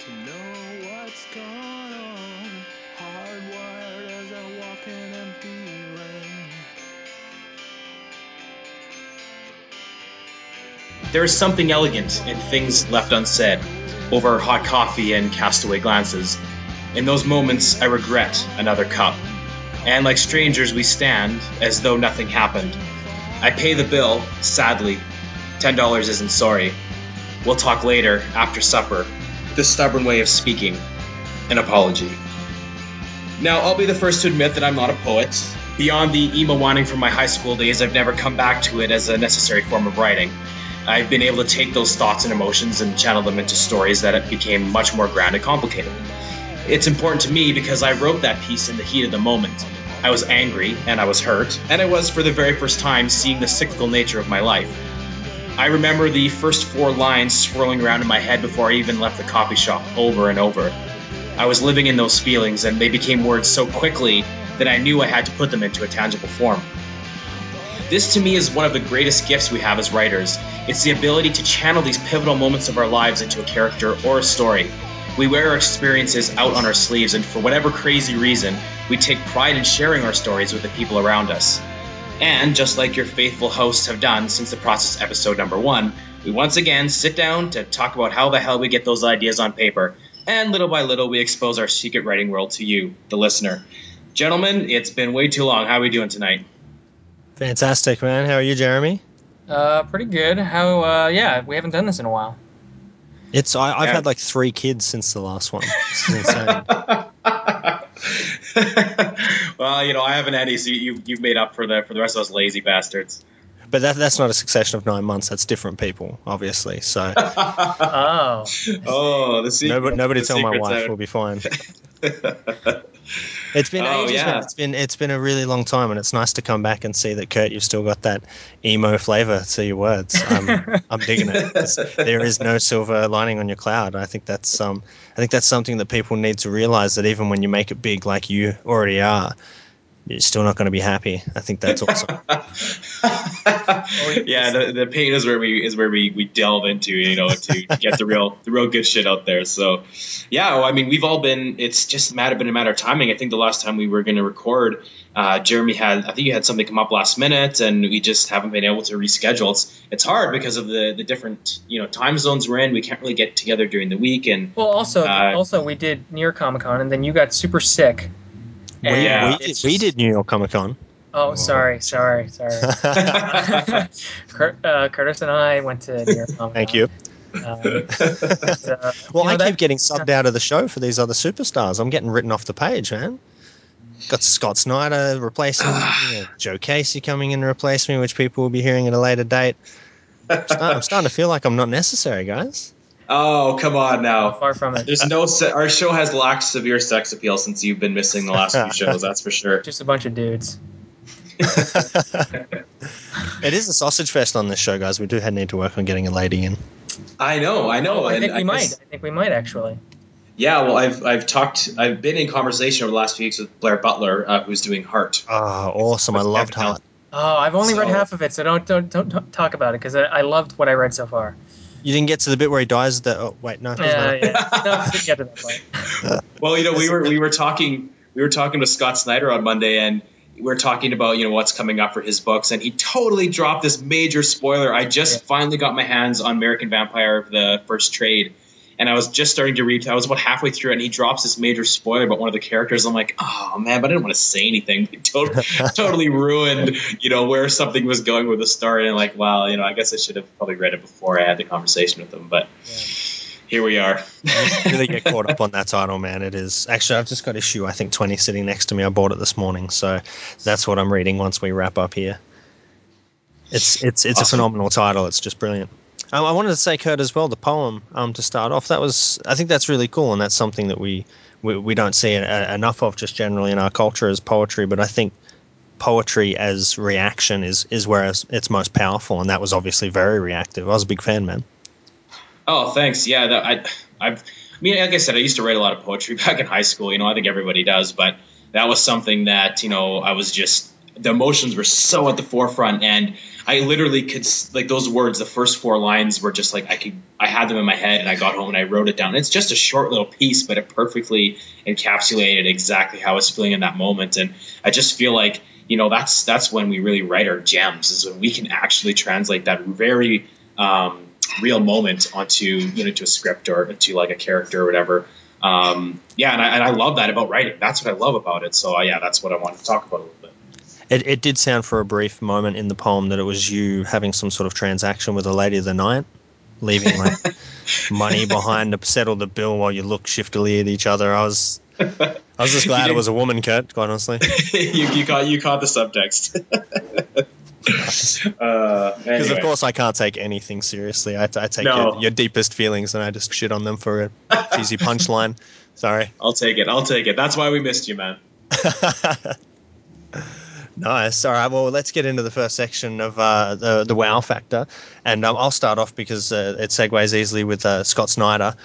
to know what's going on. Hardwired as I walk an empty lane. There is something elegant in things left unsaid, over hot coffee and castaway glances. In those moments, I regret another cup. And like strangers, we stand as though nothing happened. I pay the bill, sadly. $10 isn't sorry. We'll talk later, after supper. The stubborn way of speaking. An apology. Now, I'll be the first to admit that I'm not a poet. Beyond the emo whining from my high school days, I've never come back to it as a necessary form of writing. I've been able to take those thoughts and emotions and channel them into stories that became much more grand and complicated. It's important to me because I wrote that piece in the heat of the moment. I was angry, and I was hurt, and I was, for the very first time, seeing the cyclical nature of my life. I remember the first 4 lines swirling around in my head before I even left the coffee shop, over and over. I was living in those feelings, and they became words so quickly that I knew I had to put them into a tangible form. This, to me, is one of the greatest gifts we have as writers. It's the ability to channel these pivotal moments of our lives into a character or a story. We wear our experiences out on our sleeves, and for whatever crazy reason, we take pride in sharing our stories with the people around us. And, just like your faithful hosts have done since the process episode number 1, we once again sit down to talk about how the hell we get those ideas on paper, and little by little we expose our secret writing world to you, the listener. Gentlemen, it's been way too long. How are we doing tonight? Fantastic, man. How are you, Jeremy? Pretty good. Yeah, we haven't done this in a while. I've had like 3 kids since the last one. This is insane. Well, I haven't had any, so you've made up for the rest of us lazy bastards. But that's not a succession of 9 months. That's different people, obviously. So Oh, the secret. nobody the tell my secret's wife. out. We'll be fine. It's been ages, yeah. man. It's been a really long time, and it's nice to come back and see that, Kurt, you've still got that emo flavor to your words. I'm digging it. There is no silver lining on your cloud. I think that's something that people need to realize, that even when you make it big, like you already are, you're still not going to be happy. I think that's awesome. Yeah, the pain is where we delve into, to get the real good shit out there. So, yeah, well, I mean, we've all been. It's just been a matter of timing. I think the last time we were going to record, Jeremy I think you had something come up last minute, and we just haven't been able to reschedule. It's hard because of the different time zones we're in. We can't really get together during the week, and well, also we did New York Comic Con, and then you got super sick. We did New York Comic Con. Oh, sorry. Curtis and I went to New York Comic Con. Thank you. Well, I keep getting subbed out of the show for these other superstars. I'm getting written off the page, man. Got Scott Snyder replacing me, Joe Casey coming in to replace me, which people will be hearing at a later date. I'm starting to feel like I'm not necessary, guys. Oh, come on now. Far from it. There's our show has lacked severe sex appeal since you've been missing the last few shows, that's for sure. Just a bunch of dudes. It is a sausage fest on this show, guys. We do need to work on getting a lady in. I know. I think we might actually. Yeah, well, I've been in conversation over the last few weeks with Blair Butler, who's doing Heart. Oh, awesome. I loved Heart. Oh, I've only read half of it, so don't talk about it, because I loved what I read so far. You didn't get to the bit where he dies? No. Yeah. No, didn't get to that part. Well, we were talking to Scott Snyder on Monday, and we were talking about what's coming up for his books, and he totally dropped this major spoiler. I just finally got my hands on American Vampire, the first trade, and I was just starting to read. I was about halfway through, and he drops this major spoiler about one of the characters. I'm like, oh man, but I didn't want to say anything. It totally ruined, where something was going with the story. And like, wow, I guess I should have probably read it before I had the conversation with him. But here we are. You really get caught up on that title, man. It is. Actually, I've just got issue, I think, 20 sitting next to me. I bought it this morning, so that's what I'm reading once we wrap up here. It's awesome. A phenomenal title. It's just brilliant. I wanted to say, Kurt, as well, the poem to start off. I think that's really cool, and that's something that we don't see enough of just generally in our culture as poetry. But I think poetry as reaction is where it's most powerful, and that was obviously very reactive. I was a big fan, man. Oh, thanks. Yeah, like I said, I used to write a lot of poetry back in high school. I think everybody does, but that was something that I was just the emotions were so at the forefront, and I literally could, like, those words, the first 4 lines were just like I had them in my head, and I got home and I wrote it down. It's just a short little piece, but it perfectly encapsulated exactly how I was feeling in that moment. And I just feel like, that's when we really write our gems, is when we can actually translate that very real moment onto, to a script or to like a character or whatever. And I love that about writing. That's what I love about it. So that's what I wanted to talk about a little bit. It did sound for a brief moment in the poem that it was you having some sort of transaction with a lady of the night, leaving like money behind to settle the bill while you look shiftily at each other. I was just glad it was a woman, Kurt, quite honestly. you caught the subtext. Because of course I can't take anything seriously. I take your deepest feelings and I just shit on them for a cheesy punchline. Sorry. I'll take it. That's why we missed you, man. Nice. All right. Well, let's get into the first section of the wow factor, and I'll start off because it segues easily with Scott Snyder.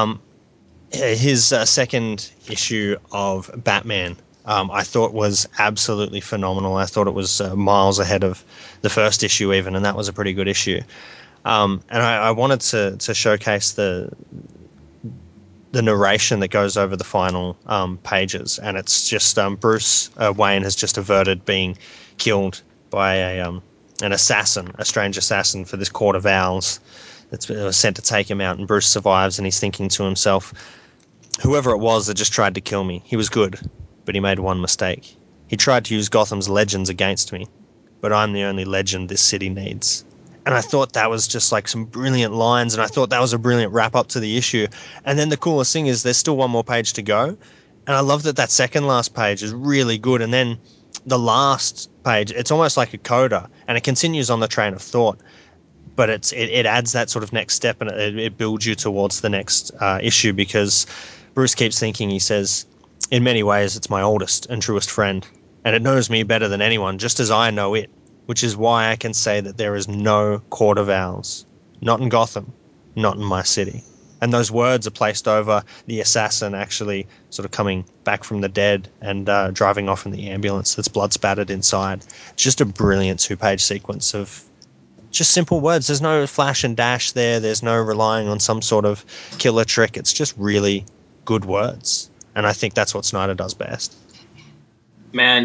His second issue of Batman, I thought was absolutely phenomenal. I thought it was miles ahead of the first issue even, and that was a pretty good issue. And I wanted to showcase the narration that goes over the final pages, and it's just Bruce Wayne has just averted being killed by an assassin, a strange assassin for this Court of Owls that's was sent to take him out, and Bruce survives, and he's thinking to himself, whoever it was that just tried to kill me, he was good, but he made one mistake. He tried to use Gotham's legends against me, but I'm the only legend this city needs. And I thought that was just like some brilliant lines, and I thought that was a brilliant wrap up to the issue. And then the coolest thing is there's still one more page to go, and I love that second last page is really good. And then the last page, it's almost like a coda, and it continues on the train of thought, but it adds that sort of next step, and it builds you towards the next issue, because Bruce keeps thinking, he says, in many ways it's my oldest and truest friend, and it knows me better than anyone, just as I know it, which is why I can say that there is no Court of Owls, not in Gotham, not in my city. And those words are placed over the assassin actually sort of coming back from the dead and driving off in the ambulance that's blood spattered inside. It's just a brilliant 2-page sequence of just simple words. There's no flash and dash there. There's no relying on some sort of killer trick. It's just really good words. And I think that's what Snyder does best. Man,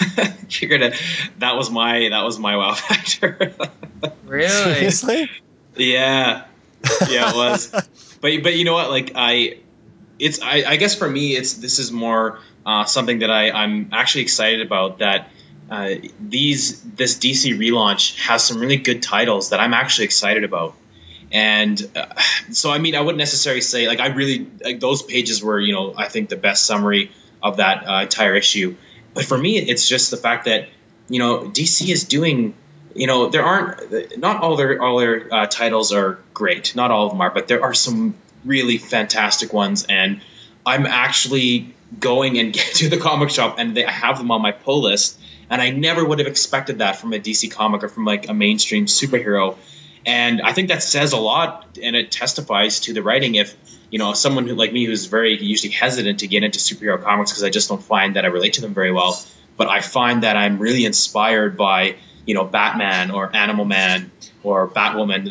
that was my wow factor. Really? Seriously? Yeah, it was. But you know what? Like I guess for me, this is more something that I'm actually excited about. That this DC relaunch has some really good titles that I'm actually excited about. And so, I mean, I wouldn't necessarily say like I really like those pages were, I think the best summary of that entire issue. But for me, it's just the fact that, DC is doing, there aren't, not all their titles are great. Not all of them are, but there are some really fantastic ones. And I'm actually going and get to the comic shop, and I have them on my pull list. And I never would have expected that from a DC comic or from like a mainstream superhero. And I think that says a lot, and it testifies to the writing. If, someone who like me, who's very usually hesitant to get into superhero comics because I just don't find that I relate to them very well, but I find that I'm really inspired by, Batman or Animal Man or Batwoman,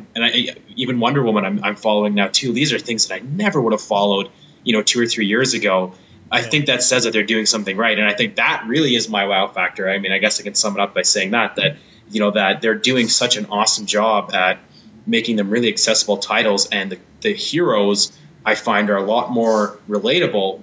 even Wonder Woman I'm following now too. These are things that I never would have followed, 2 or 3 years ago. I think that says that they're doing something right. And I think that really is my wow factor. I mean, I guess I can sum it up by saying that that they're doing such an awesome job at making them really accessible titles, and the heroes I find are a lot more relatable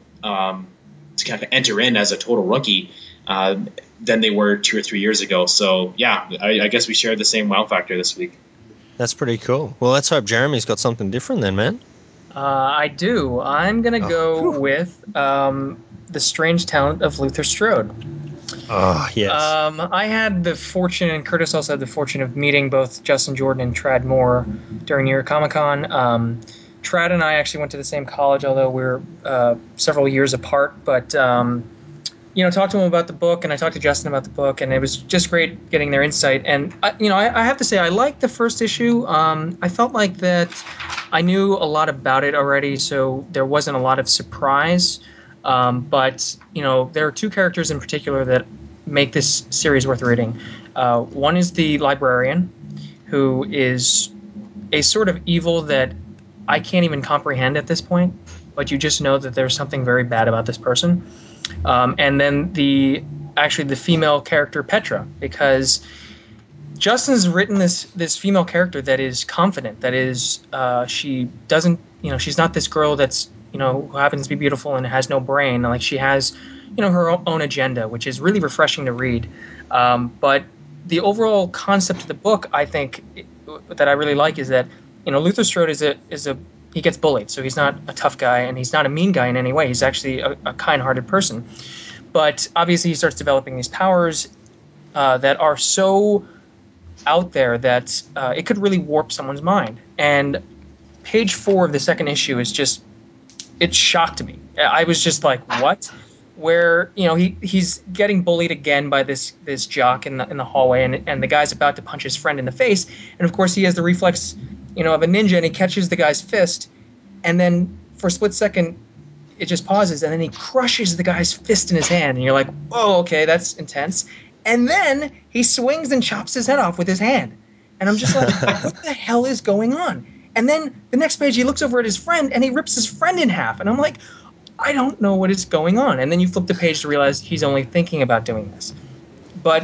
to kind of enter in as a total rookie than they were 2 or 3 years ago. So yeah, I guess we shared the same wow factor this week. That's pretty cool. Well, let's hope Jeremy's got something different then, man. I do. I'm going to go with The Strange Talent of Luther Strode. Oh, yes. I had the fortune, and Curtis also had the fortune, of meeting both Justin Jordan and Trad Moore during New York Comic Con. Trad and I actually went to the same college, although we're several years apart. But, talked to him about the book, and I talked to Justin about the book, and it was just great getting their insight. And, I have to say, I liked the first issue. I felt like that I knew a lot about it already, so there wasn't a lot of surprise. But, there are two characters in particular that make this series worth reading. One is the librarian, who is a sort of evil that I can't even comprehend at this point, but you just know that there's something very bad about this person. And then the female character Petra, because Justin's written this female character that is confident, that is she doesn't, she's not this girl that's, who happens to be beautiful and has no brain. Like, she has, her own agenda, which is really refreshing to read. But the overall concept of the book, I think, that I really like is that, Luther Strode he gets bullied, so he's not a tough guy and he's not a mean guy in any way. He's actually a kind-hearted person. But obviously he starts developing these powers that are so out there that it could really warp someone's mind. And page 4 of the second issue is just, it shocked me. I was just like, what? Where, he's getting bullied again by this jock in the hallway, and the guy's about to punch his friend in the face, and of course he has the reflex, of a ninja, and he catches the guy's fist, and then for a split second it just pauses, and then he crushes the guy's fist in his hand, and you're like, whoa, okay, that's intense. And then he swings and chops his head off with his hand, and I'm just like, what the hell is going on? And then the next page he looks over at his friend and he rips his friend in half, and I'm like, I don't know what is going on. And then you flip the page to realize he's only thinking about doing this. But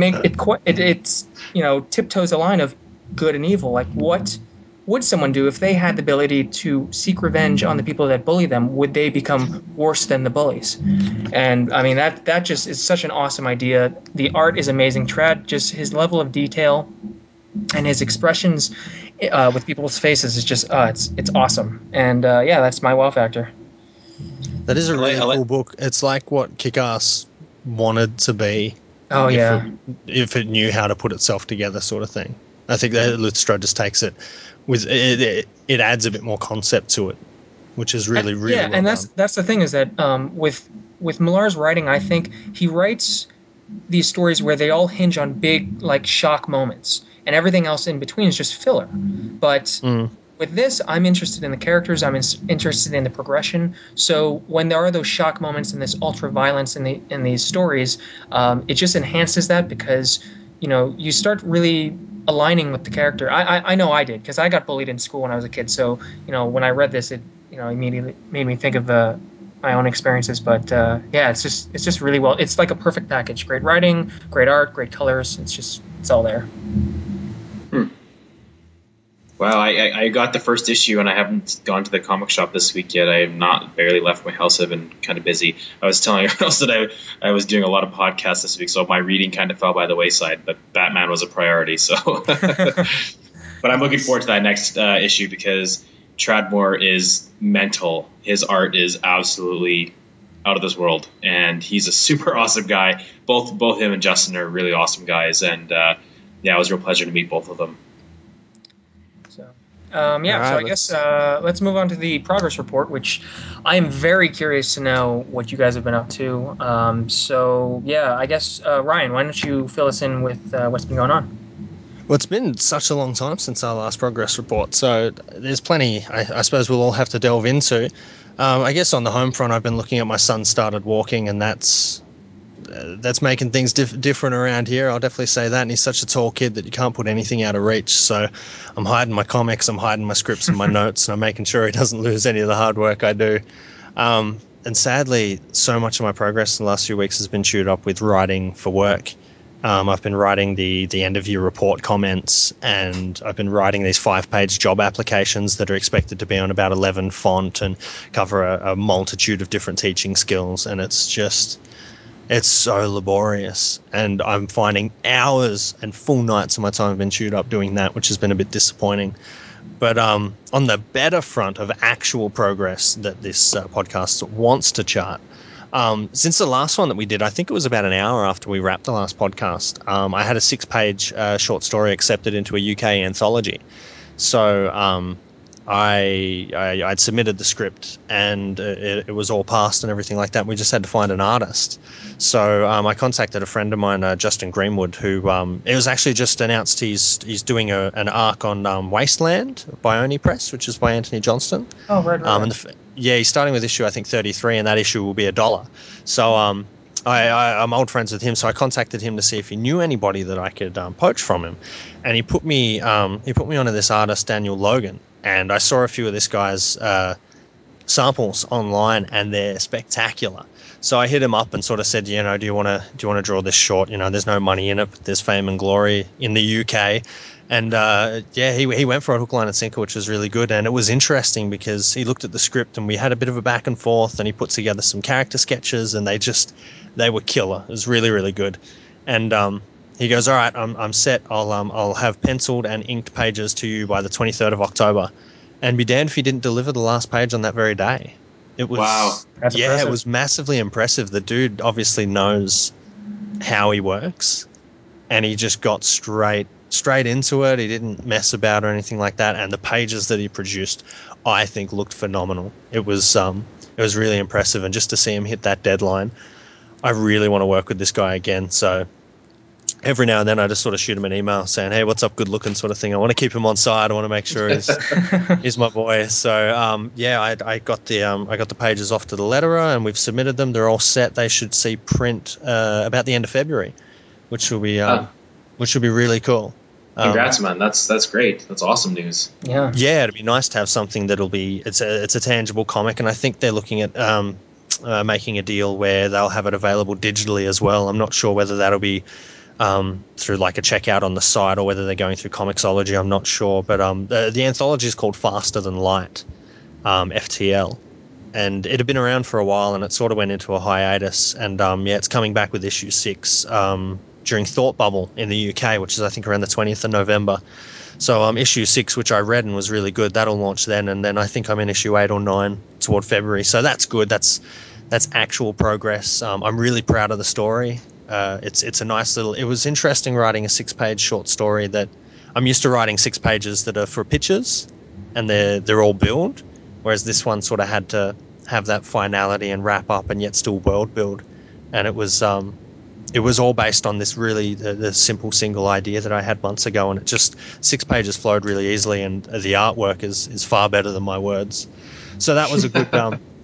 it's tiptoes a line of good and evil. Like, what would someone do if they had the ability to seek revenge on the people that bully them? Would they become worse than the bullies? And I mean, that just is such an awesome idea. The art is amazing. Trad, just his level of detail and his expressions with people's faces is just it's awesome. And that's my wow factor. That is a really cool book. It's like what Kick-Ass wanted to be. Oh, if it knew how to put itself together, sort of thing. I think that Luther Strode just takes it with it adds a bit more concept to it, which is really well and done. that's the thing, is that with Millar's writing, I think he writes these stories where they all hinge on big, like, shock moments, and everything else in between is just filler. But with this, I'm interested in the characters. I'm interested in the progression. So when there are those shock moments and this ultra violence in these stories, it just enhances that, because you start really aligning with the character. I know I did, because I got bullied in school when I was a kid. So when I read this, it immediately made me think of my own experiences. But it's just really well. It's like a perfect package. Great writing, great art, great colors. It's all there. Well, I got the first issue and I haven't gone to the comic shop this week yet. I have barely left my house. I've been kind of busy. I was telling everyone else that I was doing a lot of podcasts this week, so my reading kind of fell by the wayside, but Batman was a priority. So, but I'm looking forward to that next issue, because Tradmore is mental. His art is absolutely out of this world, and he's a super awesome guy. Both him and Justin are really awesome guys, and it was a real pleasure to meet both of them. I guess let's move on to the progress report, which I am very curious to know what you guys have been up to. I guess, Ryan, why don't you fill us in with what's been going on? Well, it's been such a long time since our last progress report, so there's plenty I suppose we'll all have to delve into. I guess on the home front, I've been looking at my son started walking, and that's making things different around here. I'll definitely say that. And he's such a tall kid that you can't put anything out of reach. So I'm hiding my comics, I'm hiding my scripts and my notes, and I'm making sure he doesn't lose any of the hard work I do. And sadly, so much of my progress in the last few weeks has been chewed up with writing for work. I've been writing the end of year report comments, and I've been writing these 5-page job applications that are expected to be on about 11 font and cover a multitude of different teaching skills. And it's so laborious, and I'm finding hours and full nights of my time have been chewed up doing that, which has been a bit disappointing. But on the better front of actual progress that this podcast wants to chart, since the last one that we did, I think it was about an hour after we wrapped the last podcast, I had a 6-page short story accepted into a UK anthology. So I'd submitted the script, and it was all passed and everything like that. We just had to find an artist. So I contacted a friend of mine, Justin Greenwood, who it was actually just announced he's doing an arc on Wasteland by Oni Press, which is by Anthony Johnston. Oh, right. And he's starting with issue, I think, 33, and that issue will be $1. So I'm old friends with him, so I contacted him to see if he knew anybody that I could poach from him, and he put me onto this artist Daniel Logan, and I saw a few of this guy's samples online, and they're spectacular. So I hit him up and sort of said, do you want to draw this short? There's no money in it, but there's fame and glory in the UK. And he went for a hook, line, and sinker, which was really good. And it was interesting because he looked at the script and we had a bit of a back and forth, and he put together some character sketches, and they were killer. It was really, really good. And he goes, all right, I'm set. I'll have penciled and inked pages to you by the 23rd of October. And be damned if he didn't deliver the last page on that very day. It was, wow. That's impressive. It was massively impressive. The dude obviously knows how he works, and he just got straight into it. He didn't mess about or anything like that. And the pages that he produced, I think, looked phenomenal. It was really impressive. And just to see him hit that deadline, I really want to work with this guy again. So every now and then I just sort of shoot him an email saying, hey, what's up, good looking, sort of thing. I want to keep him on side. I want to make sure he's my boy. So I got the pages off to the letterer, and we've submitted them. They're all set. They should see print about the end of February, which will be really cool. Congrats, man. That's great. That's awesome news. Yeah. Yeah, it'd be nice to have something that'll be it's a tangible comic, and I think they're looking at making a deal where they'll have it available digitally as well. I'm not sure whether that'll be through like a checkout on the site or whether they're going through Comixology. I'm not sure, but the anthology is called Faster Than Light, FTL, and it had been around for a while, and it sort of went into a hiatus, and it's coming back with issue 6 during Thought Bubble in the UK, which is I think around the 20th of November. So issue 6, which I read and was really good, that'll launch then, and then I think I'm in issue 8 or 9 toward February. So that's good. That's actual progress. I'm really proud of the story. It's a nice little. It was interesting writing a 6-page short story that I'm used to writing 6 pages that are for pictures, and they're all build, whereas this one sort of had to have that finality and wrap up, and yet still world build, and it was all based on this really the simple single idea that I had months ago, and it just 6 pages flowed really easily, and the artwork is far better than my words. So that was a good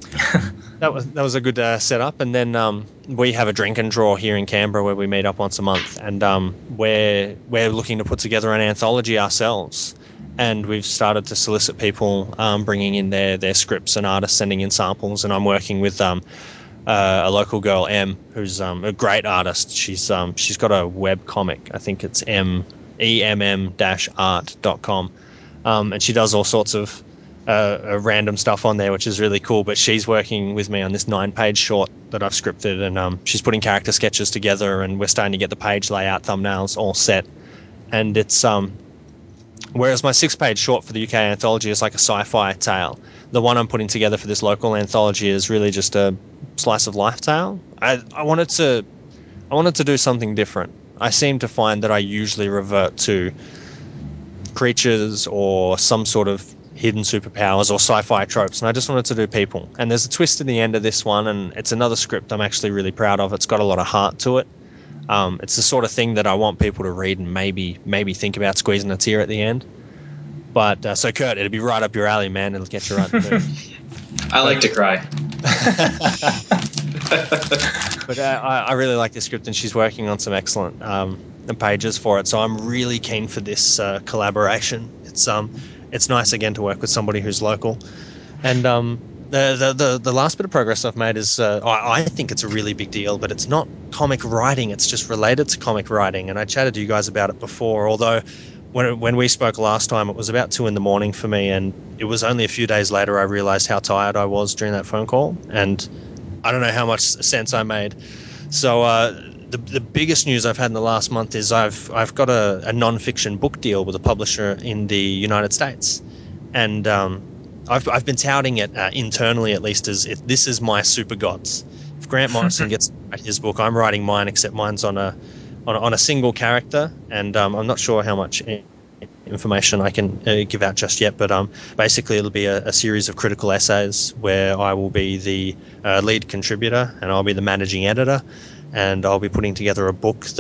that was a good setup. And then we have a drink and draw here in Canberra where we meet up once a month, and we're looking to put together an anthology ourselves. And we've started to solicit people bringing in their scripts, and artists sending in samples. And I'm working with a local girl, Em, who's a great artist. She's got a web comic. I think it's emm-art.com, and she does all sorts of random stuff on there, which is really cool. But she's working with me on this 9-page short that I've scripted, and she's putting character sketches together, and we're starting to get the page layout, thumbnails all set. And it's whereas my 6-page short for the UK anthology is like a sci-fi tale, the one I'm putting together for this local anthology is really just a slice of life tale. I wanted to do something different. I seem to find that I usually revert to creatures or some sort of hidden superpowers or sci-fi tropes, and I just wanted to do people. And there's a twist in the end of this one, and it's another script I'm actually really proud of. It's got a lot of heart to it. It's the sort of thing that I want people to read and maybe think about squeezing a tear at the end. But so Kurt, it'll be right up your alley, man. It'll get you right in the mood. I like to cry. But I really like this script, and she's working on some excellent pages for it. So I'm really keen for this collaboration. It's nice again to work with somebody who's local. And the last bit of progress I've made is I think it's a really big deal, but it's not comic writing. It's just related to comic writing. And I chatted to you guys about it before, although when we spoke last time, it was about 2 a.m. for me, and it was only a few days later I realized how tired I was during that phone call, and I don't know how much sense I made. So the biggest news I've had in the last month is I've got a non-fiction book deal with a publisher in the United States, and I've been touting it internally, at least, as if this is my super gods. If Grant Morrison gets to write his book, I'm writing mine, except mine's on a single character, and I'm not sure how much information I can give out just yet, but basically it'll be a series of critical essays where I will be the lead contributor, and I'll be the managing editor, and I'll be putting together a book that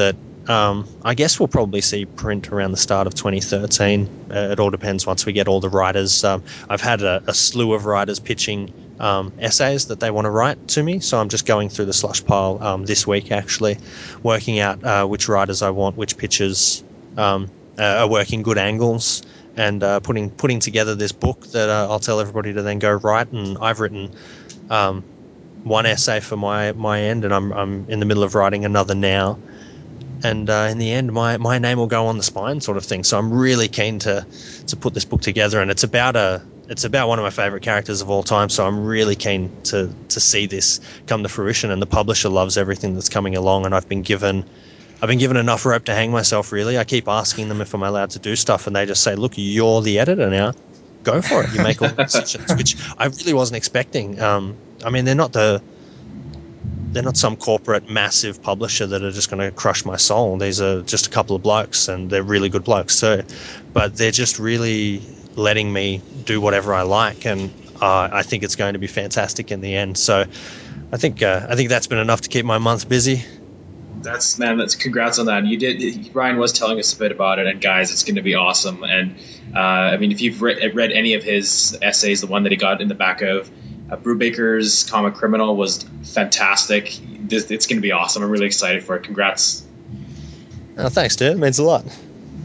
I guess we'll probably see print around the start of 2013. It all depends once we get all the writers. I've had a slew of writers pitching essays that they want to write to me, so I'm just going through the slush pile this week, actually, working out which writers I want, which pitches are working good angles, and putting together this book that I'll tell everybody to then go write. And I've written one essay for my end, and I'm in the middle of writing another now. And in the end, my name will go on the spine, sort of thing. So I'm really keen to put this book together, and it's about one of my favorite characters of all time. So I'm really keen to see this come to fruition. And the publisher loves everything that's coming along, and I've been given enough rope to hang myself. Really, I keep asking them if I'm allowed to do stuff, and they just say, "Look, you're the editor now. Go for it. You make all the decisions," which I really wasn't expecting. I mean, they're not some corporate massive publisher that are just going to crush my soul. These are just a couple of blokes, and they're really good blokes too. But they're just really letting me do whatever I like, and I think it's going to be fantastic in the end. So I think that's been enough to keep my month busy. That's congrats on that. Ryan was telling us a bit about it, and guys, it's going to be awesome. And I mean, if you've read any of his essays, the one that he got in the back of Brubaker's Comic Criminal was fantastic. It's going to be awesome. I'm really excited for it. Congrats. Oh, thanks, dude. It means a lot.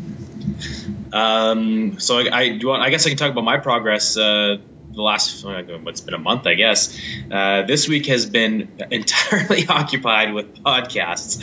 So I guess I can talk about my progress. The last, it's been a month, I guess. This week has been entirely occupied with podcasts.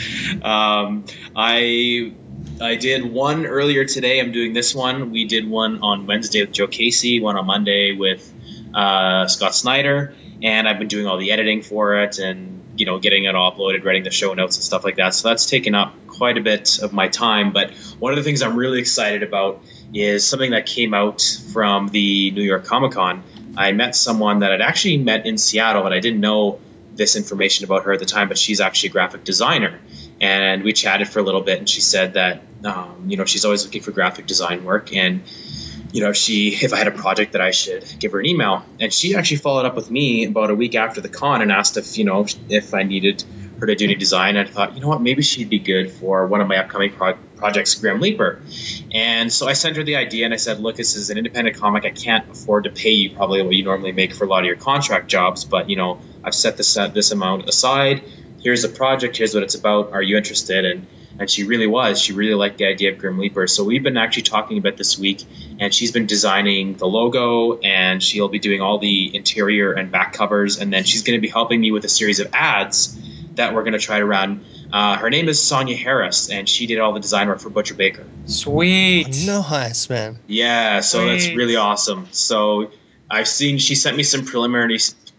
I did one earlier today. I'm doing this one. We did one on Wednesday with Joe Casey, one on Monday with Scott Snyder, and I've been doing all the editing for it and getting it all uploaded, writing the show notes and stuff like that. So that's taken up quite a bit of my time. But one of the things I'm really excited about is something that came out from the New York Comic Con. I met someone that I'd actually met in Seattle, but I didn't know this information about her at the time, but she's actually a graphic designer. And we chatted for a little bit, and she said that, she's always looking for graphic design work. And if I had a project that I should give her an email. And she actually followed up with me about a week after the con and asked if I needed her to do any design. And I thought, maybe she'd be good for one of my upcoming projects, Grim Leaper. And so I sent her the idea, and I said, look, this is an independent comic. I can't afford to pay you probably what you normally make for a lot of your contract jobs, but I've set this amount aside. Here's the project. Here's what it's about. Are you interested? And she really was. She really liked the idea of Grim Leaper. So we've been actually talking about this week, and she's been designing the logo, and she'll be doing all the interior and back covers, and then she's going to be helping me with a series of ads that we're going to try to run. Her name is Sonia Harris, and she did all the design work for Butcher Baker. Sweet. Oh, nice, man. Yeah, so that's really awesome. So she sent me some preliminary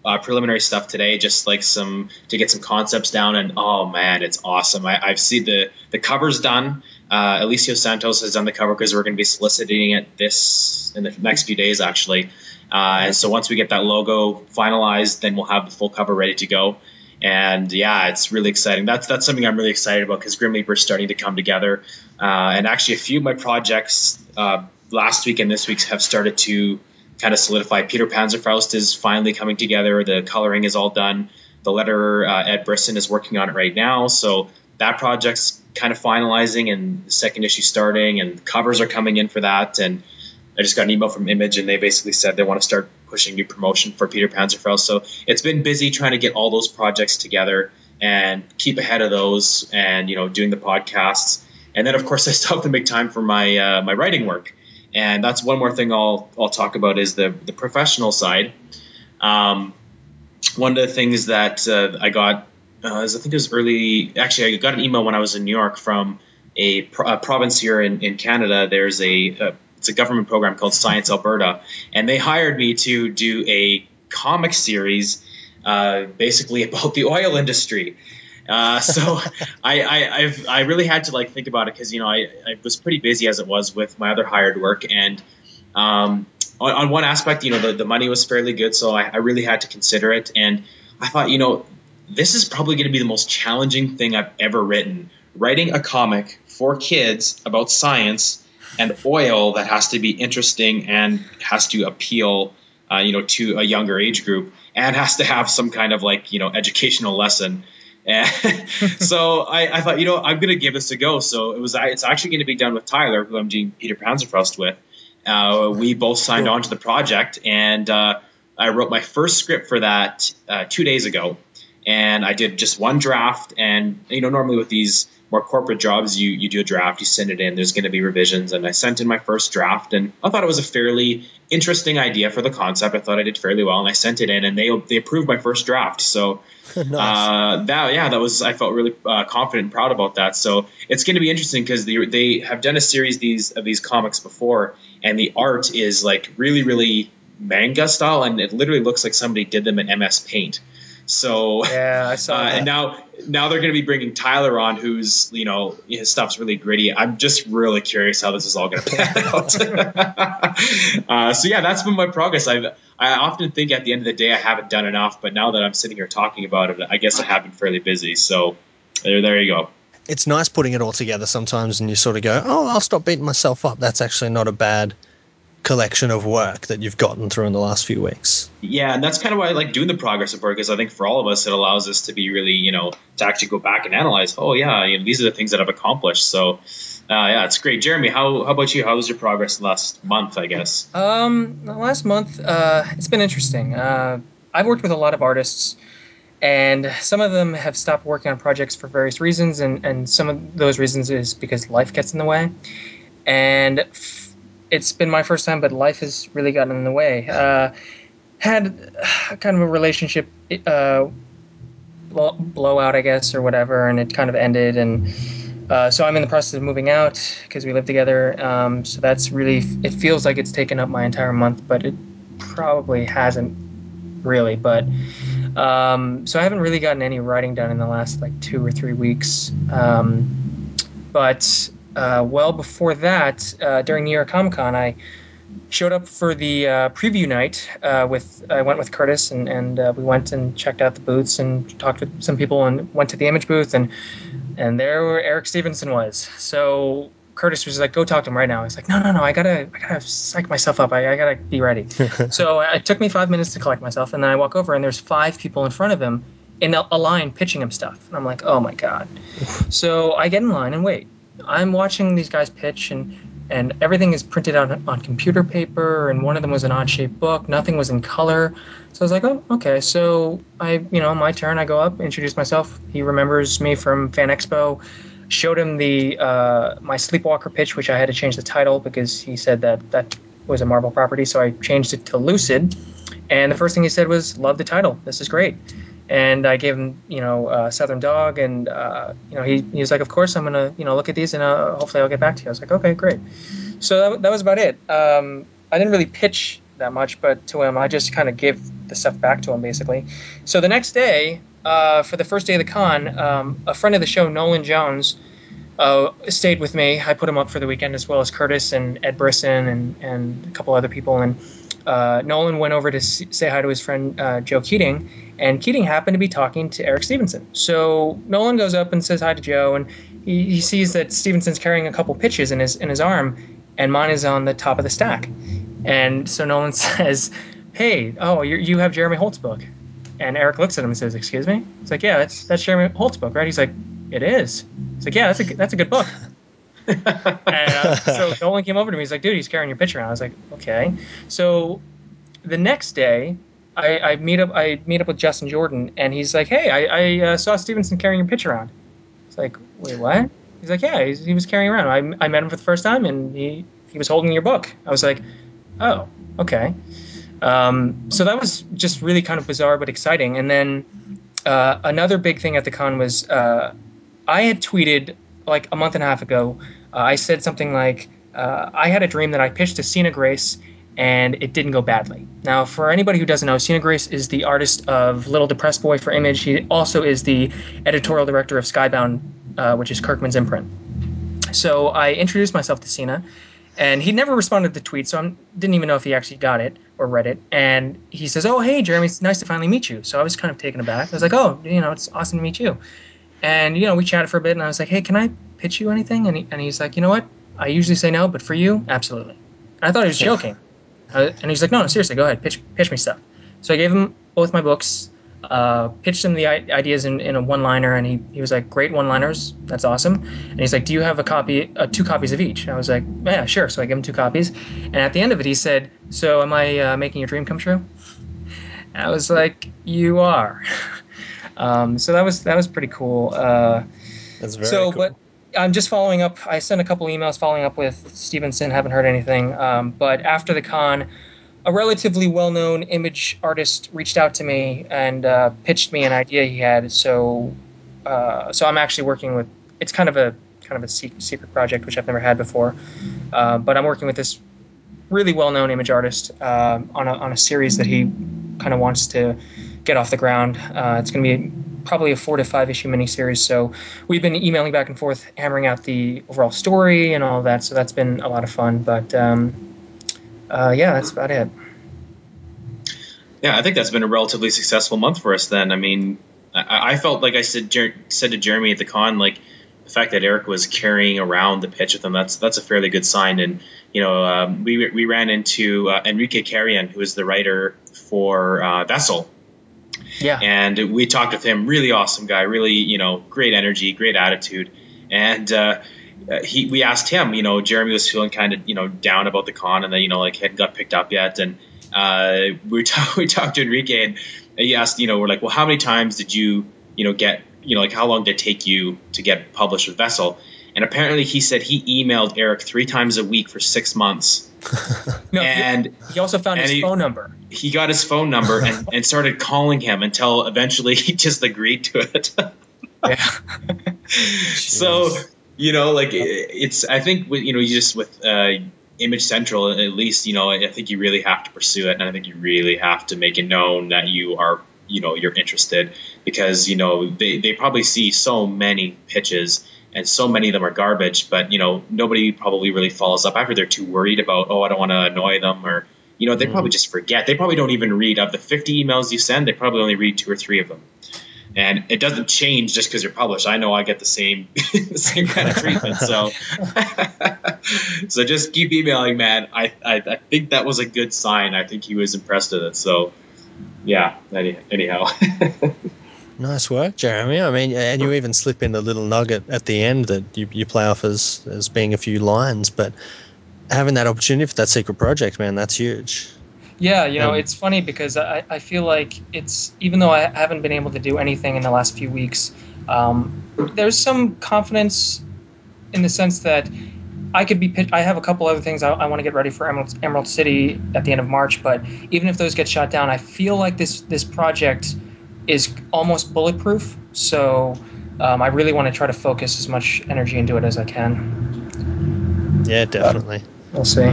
stuff today, just like to get some concepts down, and oh man, it's awesome. I've seen the cover's done. Alicio Santos has done the cover because we're going to be soliciting it in the next few days, actually. And so once we get that logo finalized, then we'll have the full cover ready to go. And yeah, it's really exciting. That's something I'm really excited about because Grim Leaper is starting to come together. And actually, a few of my projects last week and this week have started to kind of solidify. Peter Panzerfaust is finally coming together. The coloring is all done. The letterer, Ed Brisson, is working on it right now. So that project's kind of finalizing, and the second issue starting, and covers are coming in for that. And I just got an email from Image, and they basically said they want to start pushing new promotion for Peter Panzerfaust. So it's been busy trying to get all those projects together and keep ahead of those, and doing the podcasts. And then of course I still have to make time for my my writing work. And that's one more thing I'll talk about is the professional side. One of the things that I got, I think it was actually I got an email when I was in New York from a province here in Canada. There's it's a government program called Science Alberta, and they hired me to do a comic series basically about the oil industry. So I really had to think about it because I was pretty busy as it was with my other hired work, and on one aspect the money was fairly good, so I really had to consider it. And I thought this is probably going to be the most challenging thing I've ever written, writing a comic for kids about science and oil that has to be interesting and has to appeal to a younger age group and has to have some kind of educational lesson. And so I thought, I'm going to give this a go. So it's actually going to be done with Tyler, who I'm doing Peter Panzerfaust with. We both signed on to the project, and I wrote my first script for that 2 days ago. And I did just one draft. And, normally with these more corporate jobs, you do a draft, you send it in, there's going to be revisions. And I sent in my first draft, and I thought it was a fairly interesting idea for the concept. I thought I did fairly well, and I sent it in, and they approved my first draft. So Nice. I felt really confident and proud about that. So it's going to be interesting because they have done a series of these comics before, and the art is like really, really manga style, and it literally looks like somebody did them in MS Paint. So Yeah, I saw that. And now they're going to be bringing Tyler on, who's his stuff's really gritty. I'm just really curious how this is all going to pan out. So yeah, that's been my progress. I often think at the end of the day I haven't done enough, but now that I'm sitting here talking about it, I guess I have been fairly busy. So there you go. It's nice putting it all together sometimes, and you sort of go, "Oh, I'll stop beating myself up." That's actually not a bad collection of work that you've gotten through in the last few weeks. Yeah, and that's kind of why I like doing the progress report, because I think for all of us it allows us to be really, to actually go back and analyze. Oh yeah, these are the things that I've accomplished. So yeah, it's great. Jeremy, how about you? How was your progress last month? I guess. The last month, it's been interesting. I've worked with a lot of artists, and some of them have stopped working on projects for various reasons, and some of those reasons is because life gets in the way. And it's been my first time, but life has really gotten in the way. Had kind of a relationship blowout, I guess, or whatever, and it kind of ended. And so I'm in the process of moving out because we live together. So that's really, it feels like it's taken up my entire month, but it probably hasn't really. But so I haven't really gotten any writing done in the last like 2 or 3 weeks. But well before that, during New York Comic Con, I showed up for the preview night. I went with Curtis, and we went and checked out the booths and talked to some people, and went to the Image booth, and there where Eric Stevenson was. So Curtis was like, "Go talk to him right now." I was like, "No, I gotta psych myself up. I gotta be ready." So it took me 5 minutes to collect myself, and then I walk over, and there's 5 people in front of him in a line pitching him stuff, and I'm like, "Oh my god!" So I get in line and wait. I'm watching these guys pitch, and everything is printed out on computer paper, and one of them was an odd-shaped book. Nothing was in color. So I was like, oh, okay. So my turn. I go up, introduce myself. He remembers me from Fan Expo. Showed him my Sleepwalker pitch, which I had to change the title because he said that was a Marvel property. So I changed it to Lucid. And the first thing he said was, love the title. This is great. And I gave him, Southern Dog, and he was like, of course, I'm gonna, look at these, and hopefully I'll get back to you. I was like, okay, great. So that was about it. I didn't really pitch that much, but to him, I just kind of gave the stuff back to him, basically. So the next day, for the first day of the con, a friend of the show, Nolan Jones, stayed with me. I put him up for the weekend, as well as Curtis and Ed Brisson and a couple other people, and Nolan went over to say hi to his friend Joe Keating, and Keating happened to be talking to Eric Stevenson. So Nolan goes up and says hi to Joe, and he sees that Stevenson's carrying a couple pitches in his arm, and mine is on the top of the stack. And so Nolan says, "Hey, you have Jeremy Holt's book." And Eric looks at him and says, "Excuse me?" It's like, "Yeah, that's Jeremy Holt's book, right?" He's like, "It is." It's like, "Yeah, that's a good book." And so Nolan came over to me. He's like, "Dude, he's carrying your pitch around." I was like, "Okay." So the next day, I meet up with Justin Jordan, and he's like, "Hey, I saw Stevenson carrying your pitch around." It's like, "Wait, what?" He's like, "Yeah, he was carrying around. I met him for the first time, and he was holding your book." I was like, "Oh, okay." So that was just really kind of bizarre but exciting. And then another big thing at the con was I had tweeted like a month and a half ago. I said something like, I had a dream that I pitched to Sina Grace, and it didn't go badly. Now, for anybody who doesn't know, Sina Grace is the artist of Little Depressed Boy for Image. He also is the editorial director of Skybound, which is Kirkman's imprint. So I introduced myself to Sina, and he never responded to the tweet, so I didn't even know if he actually got it or read it. And he says, "Oh, hey, Jeremy, it's nice to finally meet you." So I was kind of taken aback. I was like, "Oh, it's awesome to meet you." And, we chatted for a bit, and I was like, "Hey, can I pitch you anything?" And he's like, "You know what? I usually say no, but for you, absolutely." And I thought he was joking. And he's like, "No, seriously, go ahead, pitch me stuff." So I gave him both my books. pitched him the ideas in a one-liner, and he was like, "Great one-liners, that's awesome." And he's like, "Do you have a copy, 2 copies of each?" And I was like, "Yeah, sure." So I gave him 2 copies, and at the end of it, he said, "So am I making your dream come true?" And I was like, "You are." So that was pretty cool. That's very cool. But I'm just following up. I sent a couple emails following up with Stevenson. Haven't heard anything. But after the con, a relatively well-known image artist reached out to me and pitched me an idea he had. So I'm actually working with. It's kind of a secret project which I've never had before. But I'm working with this really well-known image artist on a series that he kind of wants to get off the ground. It's going to be probably a 4 to 5 issue miniseries. So we've been emailing back and forth, hammering out the overall story and all of that. So that's been a lot of fun. But yeah, that's about it. Yeah, I think that's been a relatively successful month for us then. I mean, I felt like I said to Jeremy at the con, like the fact that Eric was carrying around the pitch with him, that's a fairly good sign. And, we ran into Enrique Carrion, who is the writer for Vessel. Yeah. And we talked with him, really awesome guy, really, great energy, great attitude. And we asked him, Jeremy was feeling kind of, down about the con and that, hadn't got picked up yet. And we talked to Enrique and he asked, we're like, well, how many times did you, get, how long did it take you to get published with Vessel? And apparently he said he emailed Eric 3 times a week for 6 months. No, and he also found his phone number. He got his phone number and started calling him until eventually he just agreed to it. Yeah. So, it's, I think, just with Image Central, at least, I think you really have to pursue it. And I think you really have to make it known that you are, you're interested, because, they probably see so many pitches and so many of them are garbage, but, nobody probably really follows up after. They're too worried about, I don't want to annoy them, or, they probably just forget. They probably don't even read. Of the 50 emails you send, they probably only read 2 or 3 of them. And it doesn't change just because you're published. I know I get the same same kind of treatment. So so just keep emailing, man. I think that was a good sign. I think he was impressed with it. So yeah, anyhow. Nice work, Jeremy. I mean, and you even slip in a little nugget at the end that you play off as being a few lines, but having that opportunity for that secret project, man, that's huge. Yeah, it's funny because I feel like it's, even though I haven't been able to do anything in the last few weeks, there's some confidence in the sense that I have a couple other things I want to get ready for Emerald City at the end of March, but even if those get shot down, I feel like this project is almost bulletproof. So I really want to try to focus as much energy into it as I can. Yeah, definitely. We'll see.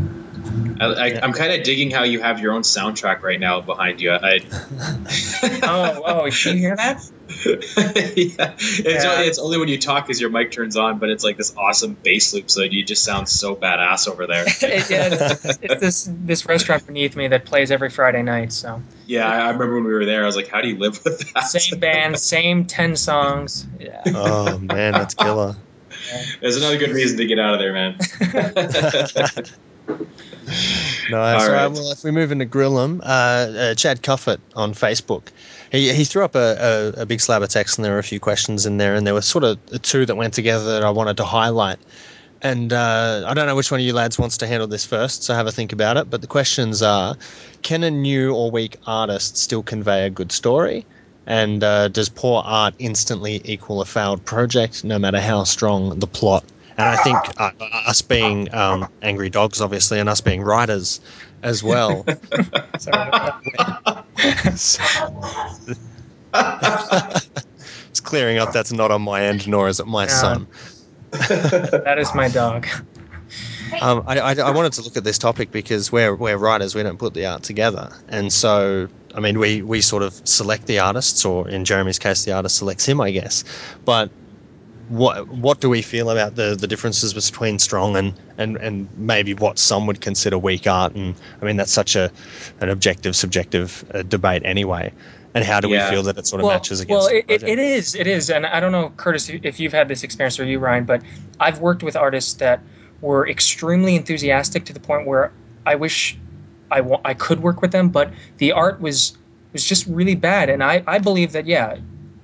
I'm kind of digging how you have your own soundtrack right now behind you. Oh, can you hear that? Yeah. It's only when you talk as your mic turns on, but it's like this awesome bass loop, so you just sound so badass over there. It's this restaurant beneath me that plays every Friday night. So yeah, I remember when we were there, I was like, how do you live with that? Same band, same 10 songs. Yeah. Oh man, that's killer. There's another good reason to get out of there, man. Nice. All right. Well, if we move into Grill'em, Chad Cuffett on Facebook, he threw up a big slab of text, and there were a few questions in there, and there were sort of 2 that went together that I wanted to highlight. And I don't know which one of you lads wants to handle this first, so have a think about it. But the questions are, can a new or weak artist still convey a good story? And does poor art instantly equal a failed project, no matter how strong the plot? And I think us being angry dogs, obviously, and us being writers as well. Sorry about that. It's clearing up. That's not on my end, nor is it my son. That is my dog. I wanted to look at this topic because we're writers. We don't put the art together. And so, I mean, we sort of select the artists, or in Jeremy's case, the artist selects him, I guess. But what do we feel about the differences between strong and maybe what some would consider weak art? And I mean, that's such an objective, subjective debate anyway. And how do we feel that it sort of matches against? Well, it is. And I don't know, Curtis, if you've had this experience, or you, Ryan, but I've worked with artists that were extremely enthusiastic to the point where I wish I could work with them, but the art was was just really bad. And I believe that, yeah,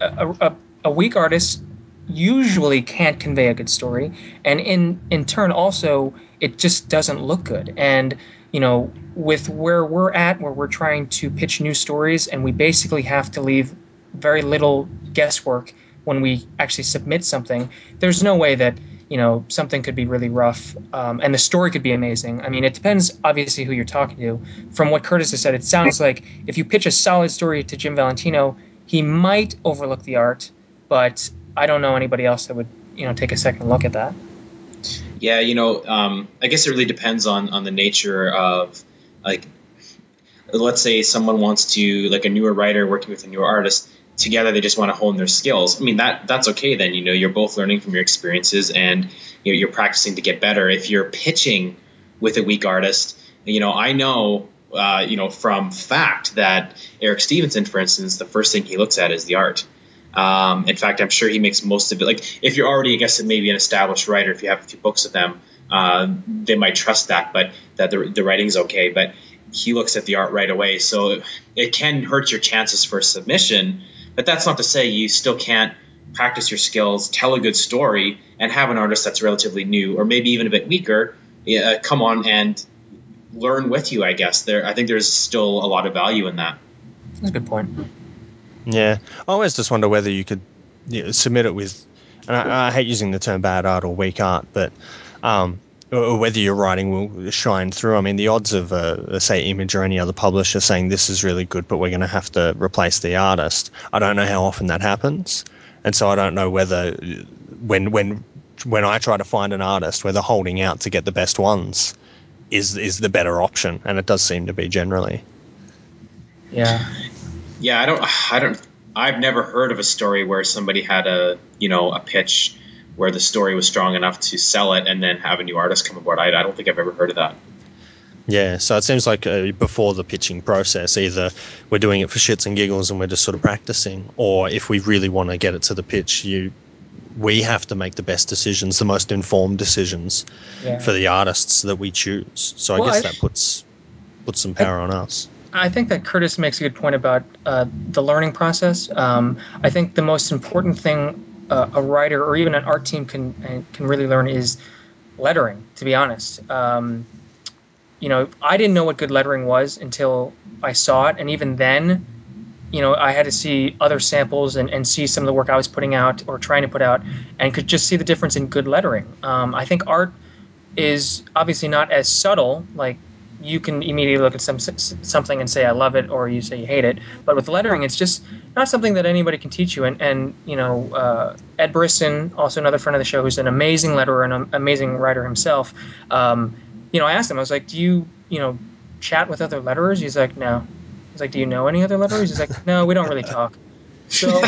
a weak artist usually can't convey a good story, and in turn also it just doesn't look good. And with where we're at, where we're trying to pitch new stories, and we basically have to leave very little guesswork when we actually submit something, there's no way that something could be really rough, and the story could be amazing. I mean, it depends obviously who you're talking to. From what Curtis has said, it sounds like if you pitch a solid story to Jim Valentino, he might overlook the art, but I don't know anybody else that would take a second look at that. Yeah, I guess it really depends on the nature of, like, let's say someone wants to, like, a newer writer working with a newer artist, together they just want to hone their skills. I mean, that's okay then. You're both learning from your experiences, and you're practicing to get better. If you're pitching with a weak artist, I know from fact that Eric Stevenson, for instance, the first thing he looks at is the art. In fact, I'm sure he makes most of it. Like, if you're already, I guess, maybe an established writer, if you have a few books of them, they might trust that, but that the writing's okay. But he looks at the art right away, so it can hurt your chances for submission. But that's not to say you still can't practice your skills, tell a good story, and have an artist that's relatively new, or maybe even a bit weaker, come on and learn with you. I guess I think there's still a lot of value in that. That's a good point. Yeah, I always just wonder whether you could submit it with, and I hate using the term bad art or weak art, but or whether your writing will shine through. I mean, the odds of, say, Image or any other publisher saying this is really good, but we're going to have to replace the artist, I don't know how often that happens. And so I don't know whether when I try to find an artist, whether holding out to get the best ones is the better option. And it does seem to be generally. Yeah. Yeah, I've never heard of a story where somebody had a pitch where the story was strong enough to sell it and then have a new artist come aboard. I don't think I've ever heard of that. Yeah, so it seems like before the pitching process, either we're doing it for shits and giggles and we're just sort of practicing, or if we really want to get it to the pitch, we have to make the best decisions, the most informed decisions for the artists that we choose. So I guess that puts some power on us. I think that Curtis makes a good point about the learning process. I think the most important thing a writer or even an art team can really learn is lettering, to be honest. I didn't know what good lettering was until I saw it. And even then, I had to see other samples and see some of the work I was putting out or trying to put out, and could just see the difference in good lettering. I think art is obviously not as subtle. Like, you can immediately look at something and say I love it, or you say you hate it. But with lettering, it's just not something that anybody can teach you. And Ed Brisson, also another friend of the show, who's an amazing letterer and an amazing writer himself. I asked him, I was like, do you chat with other letterers? He's like, no. I was like, do you know any other letterers? He's like, no, we don't really talk. So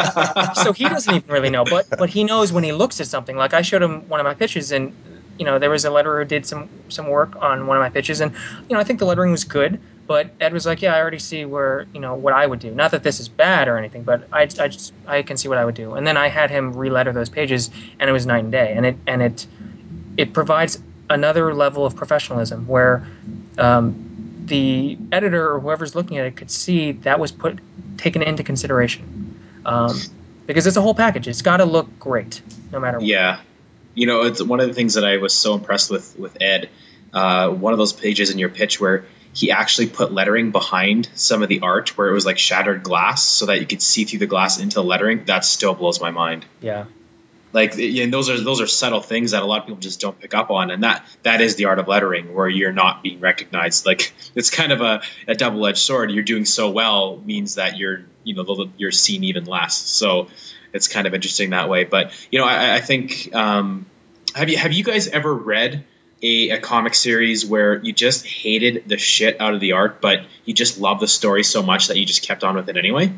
he doesn't even really know, but he knows when he looks at something. Like, I showed him one of my pitches, and there was a letterer who did some work on one of my pitches, and I think the lettering was good. But Ed was like, yeah, I already see where what I would do. Not that this is bad or anything, but I can see what I would do. And then I had him re-letter those pages, and it was night and day. And it provides another level of professionalism where the editor or whoever's looking at it could see that was taken into consideration, because it's a whole package. It's got to look great, no matter what. Yeah, it's one of the things that I was so impressed with Ed. One of those pages in your pitch where he actually put lettering behind some of the art, where it was like shattered glass, so that you could see through the glass into the lettering. That still blows my mind. Yeah. Like, and those are subtle things that a lot of people just don't pick up on, and that is the art of lettering, where you're not being recognized. Like, it's kind of a double-edged sword. You're doing so well means that you're seen even less. So it's kind of interesting that way. But I think have you guys ever read a comic series where you just hated the shit out of the art, but you just love the story so much that you just kept on with it anyway?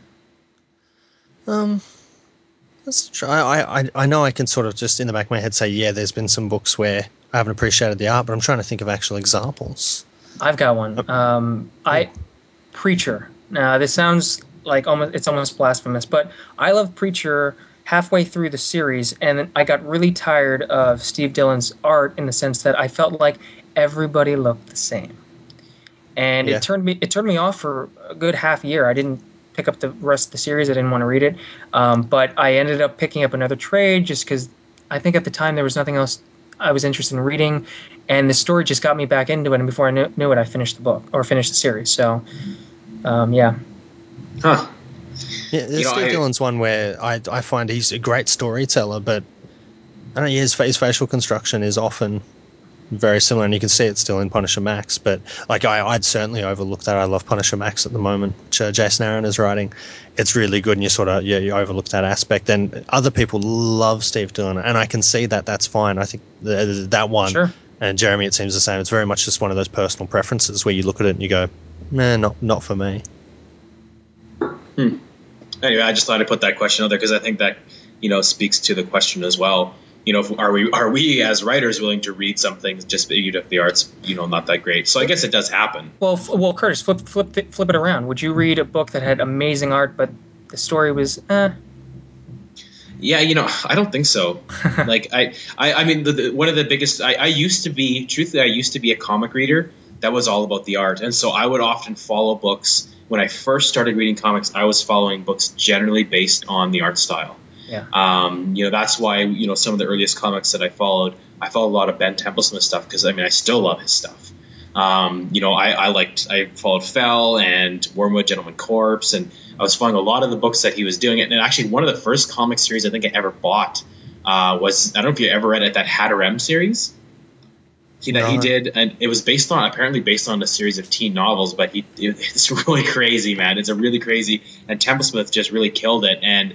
That's true. I know I can sort of just in the back of my head say, yeah, there's been some books where I haven't appreciated the art, but I'm trying to think of actual examples. I've got one. Preacher. Now, this sounds like it's almost blasphemous, but I love Preacher halfway through the series, and I got really tired of Steve Dillon's art in the sense that I felt like everybody looked the same. and Yeah. it turned me off for a good half year. I didn't pick up the rest of the series. I didn't want to read it, but I ended up picking up another trade just because I think at the time there was nothing else I was interested in reading, and the story just got me back into it. And before I knew it, I finished the book or finished the series. So, yeah. Huh. Yeah, Steve Dillon's one where I find he's a great storyteller, but I don't know, his facial construction is often very similar, and you can see it still in Punisher Max. But like I'd certainly overlook that. I love Punisher Max at the moment, which Jason Aaron is writing. It's really good, and you overlook that aspect. And other people love Steve Dillon, and I can see that. That's fine. I think that one, Sure. and Jeremy, it seems the same. It's very much just one of those personal preferences where you look at it and you go, "Nah, not for me." Anyway, I just thought I'd put that question out there because I think that, speaks to the question as well. Are we as writers willing to read something just even if the art's, not that great? So I guess it does happen. Well, Curtis, flip it around. Would you read a book that had amazing art, but the story was Yeah, I don't think so. Like I mean, one of the biggest. I used to be a comic reader that was all about the art, and so I would often follow books. When I first started reading comics, I was following books generally based on the art style. Yeah. That's why some of the earliest comics that I followed a lot of Ben Templesmith stuff because I still love his stuff. I followed Fell and Wormwood Gentleman Corpse, and I was following a lot of the books that he was doing. And actually, one of the first comic series I think I ever bought was, I don't know if you ever read it, that Hatterem series. He did, and it was apparently based on a series of teen novels, but it's really crazy, man. It's a really crazy, and Templesmith just really killed it. And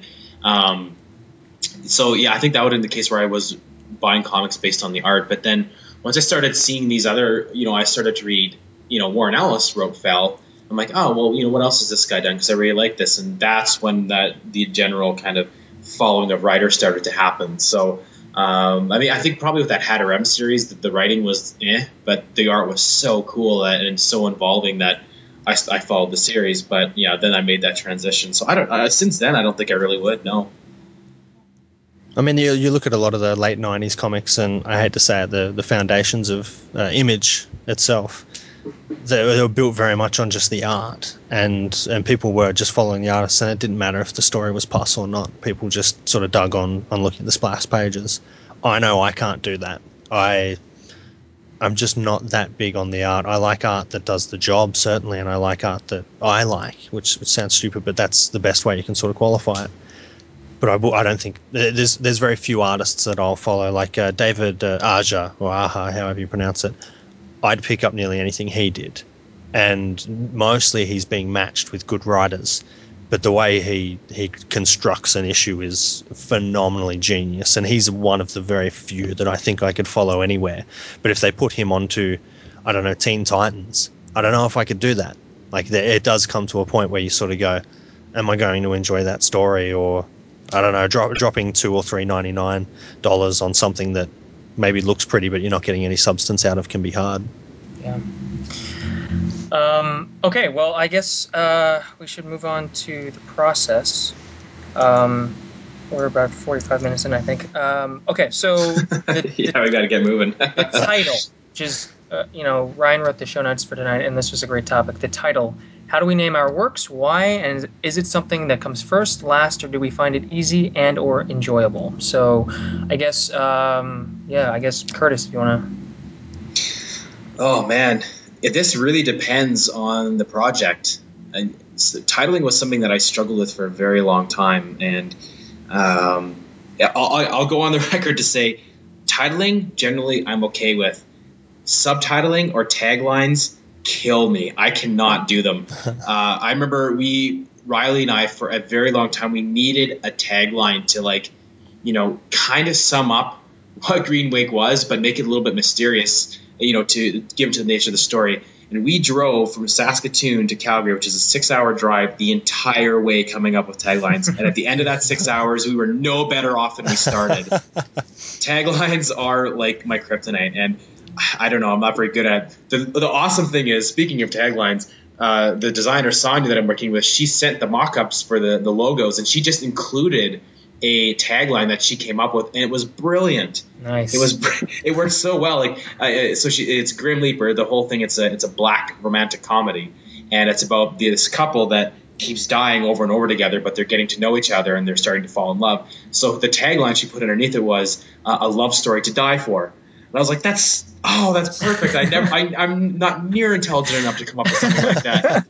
so yeah, I think that would have been the case where I was buying comics based on the art. But then once I started seeing these other, I started to read, Warren Ellis wrote Fell. I'm like, oh, well, what else has this guy done? Because I really like this. And that's when the general kind of following of writers started to happen. So, I think probably with that Hatterem series, the writing was but the art was so cool and so involving that I followed the series. But yeah, then I made that transition. So since then, I don't think I really would, no. I mean, you look at a lot of the late 90s comics, and I hate to say it, the foundations of Image itself, they were built very much on just the art, and people were just following the artists, and it didn't matter if the story was pus or not. People just sort of dug on looking at the splash pages. I know I can't do that. I'm just not that big on the art. I like art that does the job, certainly, and I like art that I like, which sounds stupid, but that's the best way you can sort of qualify it. But I don't think there's very few artists that I'll follow, like David Aja, or Aja, however you pronounce it. I'd pick up nearly anything he did, and mostly he's being matched with good writers. But the way he constructs an issue is phenomenally genius, and he's one of the very few that I think I could follow anywhere. But if they put him onto, I don't know, Teen Titans, I don't know if I could do that. Like, it does come to a point where you sort of go, am I going to enjoy that story? Or, I don't know, dropping $2 or $3.99 on something that maybe looks pretty but you're not getting any substance out of can be hard. Yeah. Okay, well, I guess we should move on to the process. We're about 45 minutes in, I think. Okay, so we got to get moving. The title, which is, Ryan wrote the show notes for tonight, and this was a great topic. The title: how do we name our works? Why? And is it something that comes first, last, or do we find it easy and or enjoyable? So, I guess, Curtis, if you want to. Oh man, this really depends on the project. And titling was something that I struggled with for a very long time, and I'll go on the record to say, titling generally I'm okay with. Subtitling or taglines kill me. I cannot do them. I remember Riley and I, for a very long time, we needed a tagline to kind of sum up what Green Wake was, but make it a little bit mysterious, to give it to the nature of the story. And we drove from Saskatoon to Calgary, which is a 6-hour drive, the entire way coming up with taglines. And at the end of that 6 hours, we were no better off than we started. Taglines are like my kryptonite, and I don't know, I'm not very good at it. The awesome thing is, speaking of taglines, the designer Sonia that I'm working with, she sent the mock-ups for the logos, and she just included a tagline that she came up with, and it was brilliant. Nice. It worked so well. Like, it's Grim Reaper. The whole thing. It's a black romantic comedy, and it's about this couple that keeps dying over and over together, but they're getting to know each other and they're starting to fall in love. So the tagline she put underneath it was a love story to die for. And I was like, that's perfect. I'm not near intelligent enough to come up with something like that.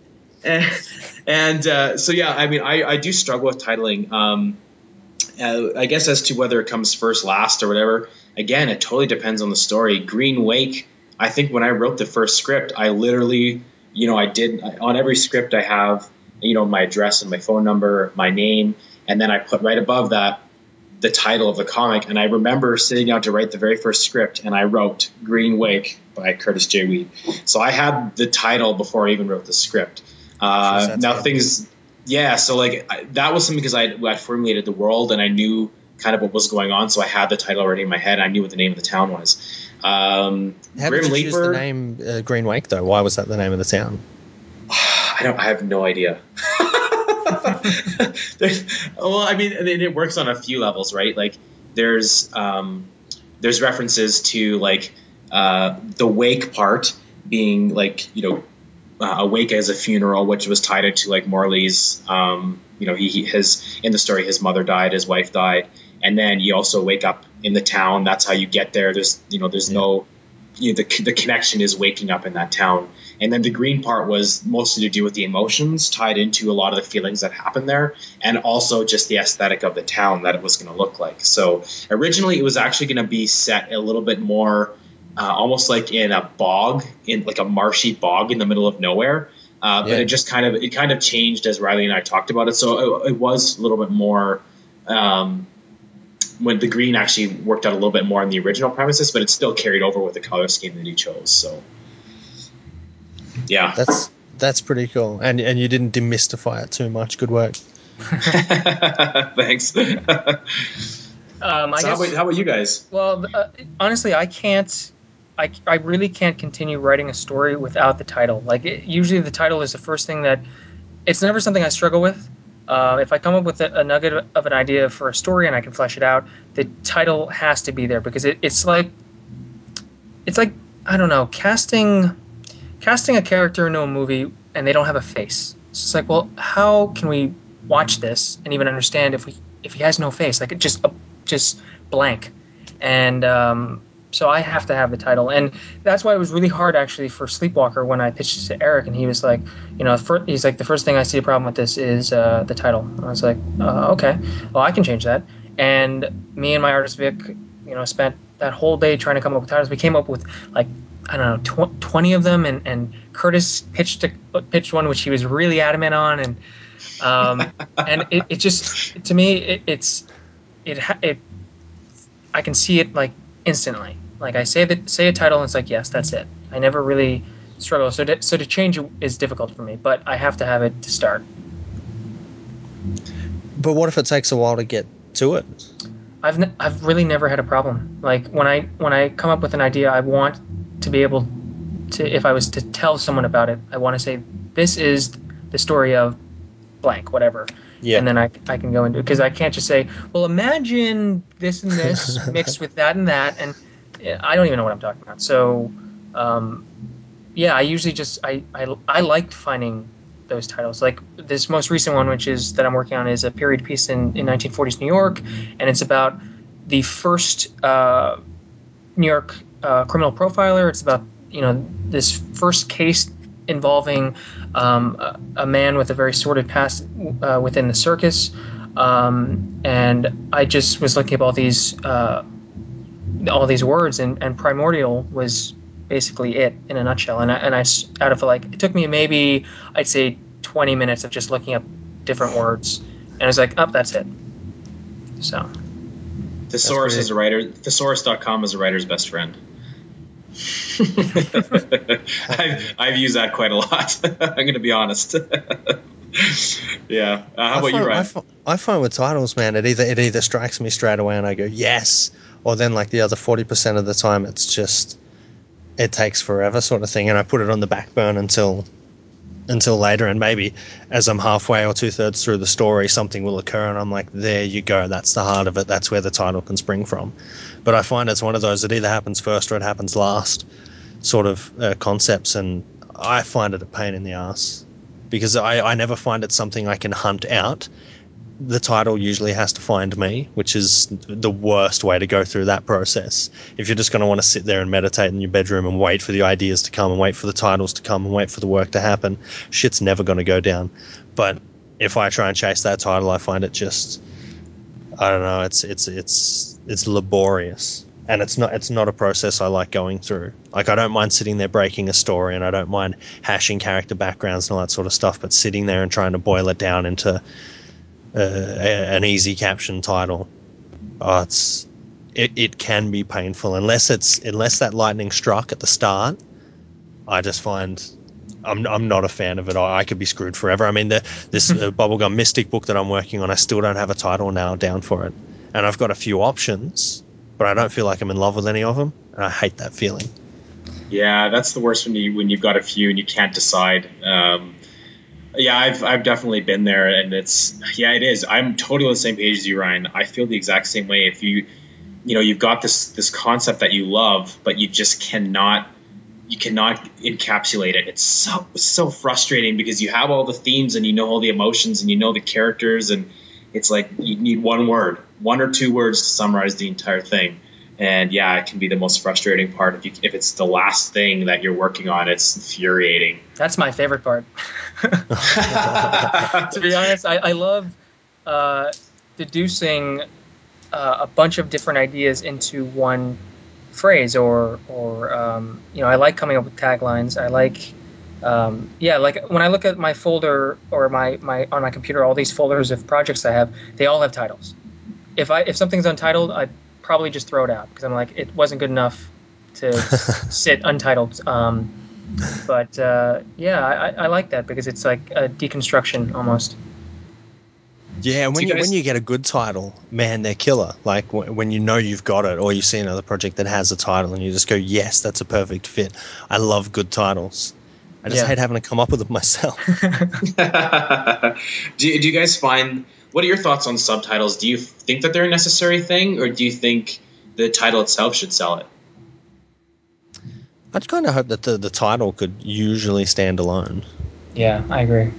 So yeah, I mean, I do struggle with titling. I guess as to whether it comes first, last, or whatever, again, it totally depends on the story. Green Wake, I think when I wrote the first script, I literally, on every script I have, my address and my phone number, my name, and then I put right above that the title of the comic. And I remember sitting down to write the very first script, and I wrote Green Wake by Curtis J. Weed. So I had the title before I even wrote the script. Now things... Yeah, so that was something because I formulated the world and I knew kind of what was going on, so I had the title already in my head. I knew what the name of the town was. How did you choose the name Green Wake, though? Why was that the name of the town? I have no idea. Well, I mean, it works on a few levels, right? Like, there's references to the wake part being a wake as a funeral, which was tied into Morley's. His in the story, his mother died, his wife died, and then you also wake up in the town. That's how you get there. The connection is waking up in that town. And then the green part was mostly to do with the emotions tied into a lot of the feelings that happened there, and also just the aesthetic of the town that it was going to look like. So originally it was actually going to be set a little bit more almost like in a bog, in like a marshy bog in the middle of nowhere. But it just kind of changed as Riley and I talked about it. So it was a little bit more when the green actually worked out a little bit more on the original premises, but it still carried over with the color scheme that he chose. So yeah, that's pretty cool. And you didn't demystify it too much. Good work. Thanks. How about you guys? Well, honestly, I really can't continue writing a story without the title. Usually the title is the first thing that... It's never something I struggle with. If I come up with a nugget of an idea for a story and I can flesh it out, the title has to be there, because it's like I don't know, casting a character into a movie and they don't have a face. It's just like, well, how can we watch this and even understand if he has no face? Like, just blank. And so I have to have the title, and that's why it was really hard actually for Sleepwalker when I pitched it to Eric, and he was like, he's like, the first thing I see a problem with this is the title. And I was like, okay, well, I can change that. And me and my artist Vic, spent that whole day trying to come up with titles. We came up with I don't know, 20 of them, and Curtis pitched one which he was really adamant on, and and it just, to me, I can see it instantly. I say a title and it's like, yes, that's it. I never really struggle. So to change it is difficult for me, but I have to have it to start. But what if it takes a while to get to it? I've really never had a problem. When I come up with an idea, I want to be able to, if I was to tell someone about it, I want to say, this is the story of blank, whatever. Yeah. And then I can go into it, because I can't just say, well, imagine this and this mixed with that and that, and I don't even know what I'm talking about. So, yeah, I usually just I like finding those titles. Like this most recent one, which is that I'm working on, is a period piece in 1940s New York, and it's about the first New York criminal profiler. It's about this first case involving a man with a very sordid past within the circus, and I just was looking up all these words, and primordial was basically it in a nutshell. And I out of it took me maybe, I'd say, 20 minutes of just looking up different words, and I was like, that's it. So Thesaurus is a writer. Thesaurus.com is a writer's best friend. I've used that quite a lot. I'm going to be honest. Yeah. How about you, Ryan? I find with titles, man, it either strikes me straight away and I go yes, or then the other 40% of the time it's just, it takes forever sort of thing, and I put it on the back burner until until later, and maybe as I'm halfway or 2/3 through the story, something will occur, and I'm like, there you go, that's the heart of it, that's where the title can spring from. But I find it's one of those, it either happens first or it happens last sort of concepts, and I find it a pain in the ass because I never find it something I can hunt out. The title usually has to find me, which is the worst way to go through that process. If you're just going to want to sit there and meditate in your bedroom and wait for the ideas to come and wait for the titles to come and wait for the work to happen, shit's never going to go down. But if I try and chase that title, I find it just, I don't know, it's laborious. And it's not a process I like going through. Like, I don't mind sitting there breaking a story, and I don't mind hashing character backgrounds and all that sort of stuff, but sitting there and trying to boil it down into an easy caption title, it can be painful unless that lightning struck at the start. I just find I'm not a fan of it. I could be screwed forever. I mean, this Bubblegum Mystic book that I'm working on, I still don't have a title now down for it, and I've got a few options, but I don't feel like I'm in love with any of them, and I hate that feeling. Yeah, that's the worst when you've got a few and you can't decide. Yeah, I've definitely been there, and it is. I'm totally on the same page as you, Ryan. I feel the exact same way. If you've got this concept that you love, but you just cannot encapsulate it. It's so frustrating because you have all the themes and you know all the emotions and you know the characters, and it's like you need one or two words to summarize the entire thing. And yeah, it can be the most frustrating part if it's the last thing that you're working on. It's infuriating. That's my favorite part. To be honest, I love deducing a bunch of different ideas into one phrase, or I like coming up with taglines. I like like when I look at my folder or my on my computer, all these folders of projects I have, they all have titles. If something's untitled, I probably just throw it out because I'm like, it wasn't good enough to sit untitled. But I like that because it's like a deconstruction almost. Yeah, and when you get a good title, man, they're killer. Like when you know you've got it, or you see another project that has a title, and you just go, yes, that's a perfect fit. I love good titles. I just hate having to come up with them myself. Do you guys find, what are your thoughts on subtitles? Do you think that they're a necessary thing, or do you think the title itself should sell it? I'd kind of hope that the title could usually stand alone. Yeah, I agree.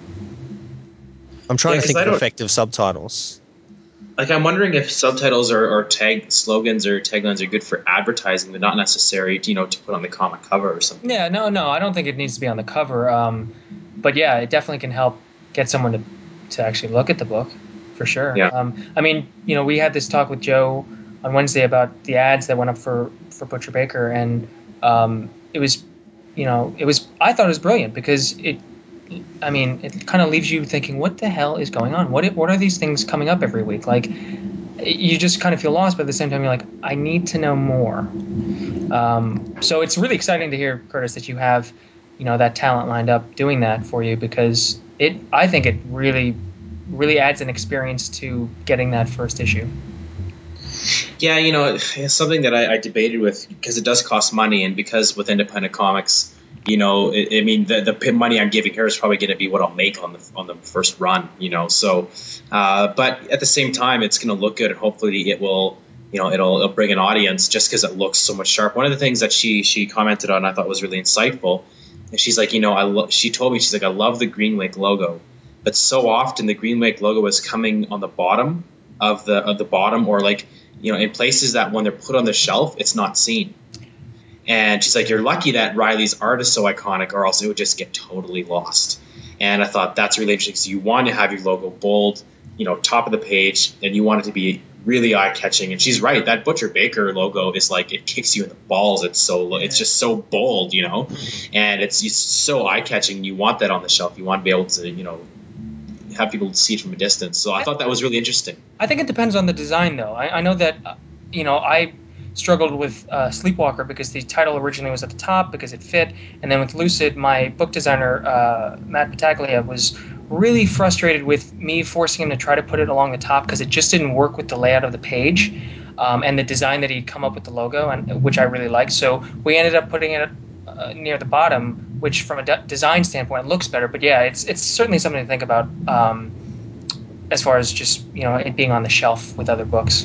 I'm trying to think of effective subtitles. Like, I'm wondering if subtitles or tag slogans or taglines are good for advertising, but not necessary, to put on the comic cover or something. Yeah, no, I don't think it needs to be on the cover. But yeah, it definitely can help get someone to actually look at the book, for sure. Yeah. I mean, we had this talk with Joe on Wednesday about the ads that went up for Butcher Baker, and it was, I thought it was brilliant because it kind of leaves you thinking, what the hell is going on? What are these things coming up every week? Like, you just kind of feel lost, but at the same time, you're like, I need to know more. So it's really exciting to hear, Curtis, that you have, that talent lined up doing that for you, because I think it really, really adds an experience to getting that first issue. Yeah, it's something that I debated with, because it does cost money, and because with independent comics, the money I'm giving her is probably going to be what I'll make on the first run, So, but at the same time, it's going to look good, and hopefully it will, it'll bring an audience just because it looks so much sharp. One of the things that she commented on I thought was really insightful, and she's like, she told me, she's like, I love the Green Lake logo, but so often the Green Lake logo is coming on the bottom of the bottom, or like, in places that when they're put on the shelf, it's not seen. And she's like, you're lucky that Riley's art is so iconic, or else it would just get totally lost. And I thought that's really interesting, because you want to have your logo bold, top of the page, and you want it to be really eye-catching. And she's right, that Butcher Baker logo is like, it kicks you in the balls. It's just so bold, and it's so eye-catching. You want that on the shelf. You want to be able to, have people see it from a distance. So I thought that was really interesting. I think it depends on the design, though. I know that, I struggled with Sleepwalker because the title originally was at the top because it fit, and then with Lucid, my book designer, Matt Battaglia, was really frustrated with me forcing him to try to put it along the top because it just didn't work with the layout of the page and the design that he'd come up with the logo, which I really liked. So we ended up putting it near the bottom, which from a design standpoint looks better. But yeah, it's certainly something to think about as far as just it being on the shelf with other books.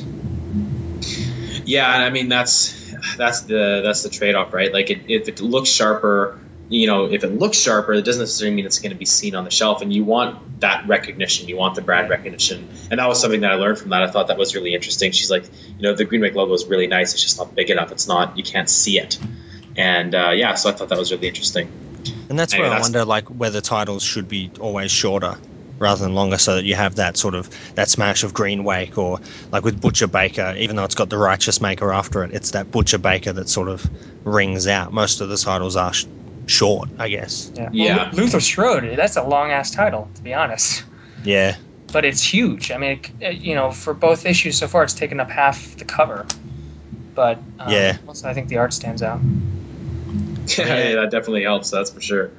Yeah, and I mean that's the trade-off, right? Like if it looks sharper, if it looks sharper, it doesn't necessarily mean it's going to be seen on the shelf, and you want that recognition, you want the brand recognition, and that was something that I learned from that. I thought that was really interesting. She's like, the Green Wake logo is really nice. It's just not big enough. You can't see it, and so I thought that was really interesting. And that's where I wonder, like, whether titles should be always shorter rather than longer, so that you have that sort of that smash of Green Wake, or like with Butcher Baker, even though it's got the Righteous Maker after it, it's that Butcher Baker that sort of rings out. Most of the titles are short, I guess. Yeah. Well, Luther Strode, that's a long ass title, to be honest. Yeah. But it's huge. I mean, for both issues so far, it's taken up half the cover. But also, I think the art stands out. Yeah, that definitely helps. That's for sure.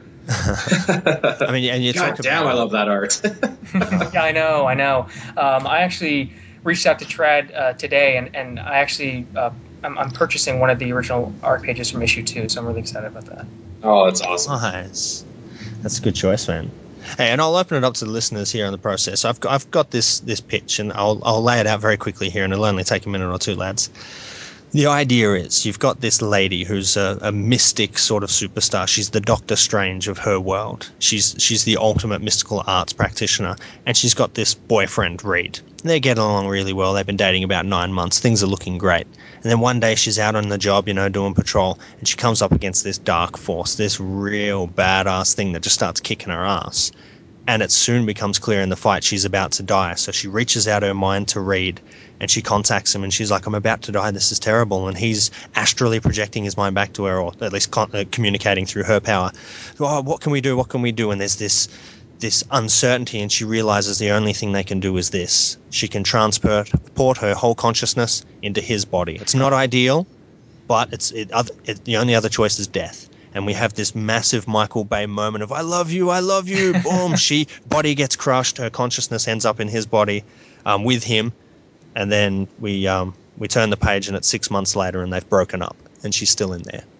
I mean, and you God damn, I love that art. Yeah, I know. I actually reached out to Trad today, and I actually I'm purchasing one of the original art pages from issue 2, so I'm really excited about that. Oh, that's awesome. Nice. That's a good choice, man. Hey, and I'll open it up to the listeners here on the process. I've got this pitch, and I'll lay it out very quickly here, and it'll only take a minute or two, lads. The idea is you've got this lady who's a mystic sort of superstar. She's the Doctor Strange of her world. She's the ultimate mystical arts practitioner, and she's got this boyfriend, Reed. They're getting along really well. They've been dating about 9 months. Things are looking great. And then one day she's out on the job, doing patrol, and she comes up against this dark force, this real badass thing that just starts kicking her ass. And it soon becomes clear in the fight she's about to die. So she reaches out her mind to Reed, and she contacts him, and she's like, I'm about to die, this is terrible. And he's astrally projecting his mind back to her, or at least communicating through her power. Oh, what can we do? What can we do? And there's this uncertainty, and she realizes the only thing they can do is this. She can transport her whole consciousness into his body. It's not ideal, but the only other choice is death. And we have this massive Michael Bay moment of I love you, boom. Body gets crushed, her consciousness ends up in his body with him, and then we turn the page, and it's 6 months later, and they've broken up, and she's still in there.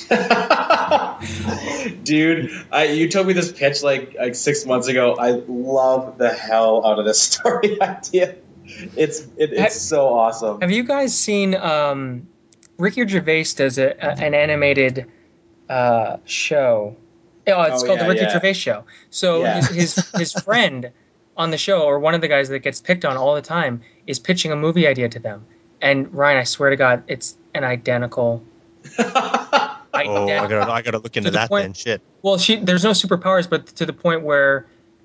Dude, you told me this pitch like 6 months ago. I love the hell out of this story idea. It's so awesome. Have you guys seen Ricky Gervais does an animated show? Oh, it's called the Ricky Gervais Show. So his friend on the show, or one of the guys that gets picked on all the time, is pitching a movie idea to them. And Ryan, I swear to God, it's an identical. I gotta look into that then. Shit. Well, there's no superpowers, but to the point where,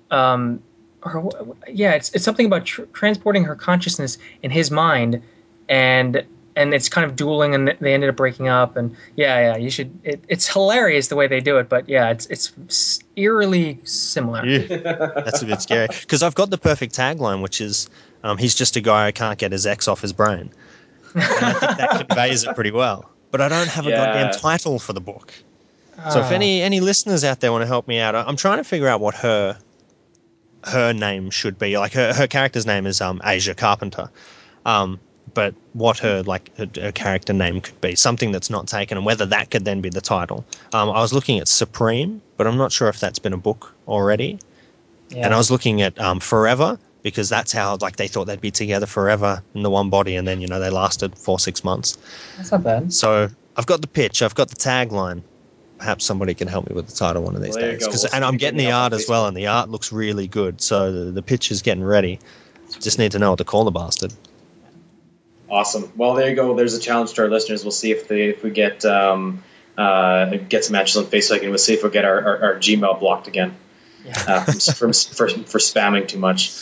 it's something about transporting her consciousness in his mind, and it's kind of dueling, and they ended up breaking up. And you should. It's hilarious the way they do it, but it's eerily similar. Yeah. That's a bit scary, because I've got the perfect tagline, which is, he's just a guy who can't get his ex off his brain, and I think that conveys it pretty well. But I don't have a goddamn title for the book. So if any listeners out there want to help me out, I'm trying to figure out what her name should be. Like her character's name is Asia Carpenter. But what her character name could be, something that's not taken, and whether that could then be the title. I was looking at Supreme, but I'm not sure if that's been a book already. Yeah. And I was looking at Forever, because that's how they thought they'd be together forever in the one body, and then they lasted 4-6 months. That's not bad. So I've got the pitch, I've got the tagline. Perhaps somebody can help me with the title one of these days. And I'm getting the art as well, and the art looks really good. So the pitch is getting ready. Just need to know what to call the bastard. Awesome. Well, there you go. There's a challenge to our listeners. We'll see if we get some matches on Facebook, and we'll see if we'll get our Gmail blocked again. For spamming too much.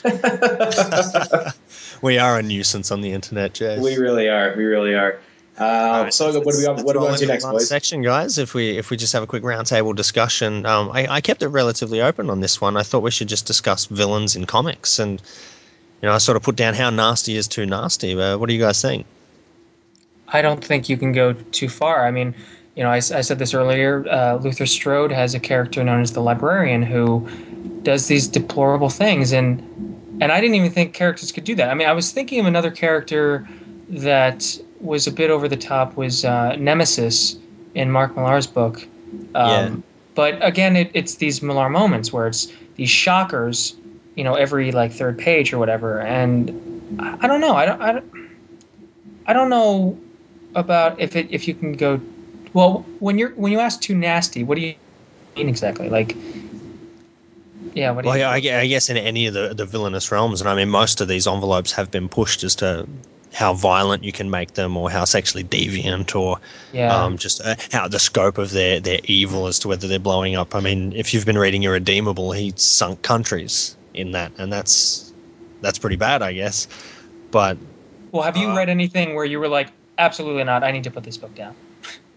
We are a nuisance on the internet, Jay. We really are. Right, so what do we want to next, boys? Section, guys. If we just have a quick roundtable discussion, I kept it relatively open on this one. I thought we should just discuss villains in comics, and I sort of put down how nasty is too nasty. What do you guys think? I don't think you can go too far. I mean, I said this earlier. Luther Strode has a character known as the Librarian who does these deplorable things, and I didn't even think characters could do that. I mean, I was thinking of another character that was a bit over the top, was Nemesis in Mark Millar's book. But again, it's these Millar moments where it's these shockers, every like third page or whatever. And I don't know. I don't know about if you can go. Well, when you ask too nasty, what do you mean exactly? Like, yeah, what do Well, you? yeah, I guess in any of the villainous realms, and I mean, most of these envelopes have been pushed as to how violent you can make them, or how sexually deviant, or Yeah. just how the scope of their evil as to whether they're blowing up. I mean, if you've been reading Irredeemable, he sunk countries in that, and that's pretty bad, I guess. But Well, have you read anything where you were like, absolutely not, I need to put this book down?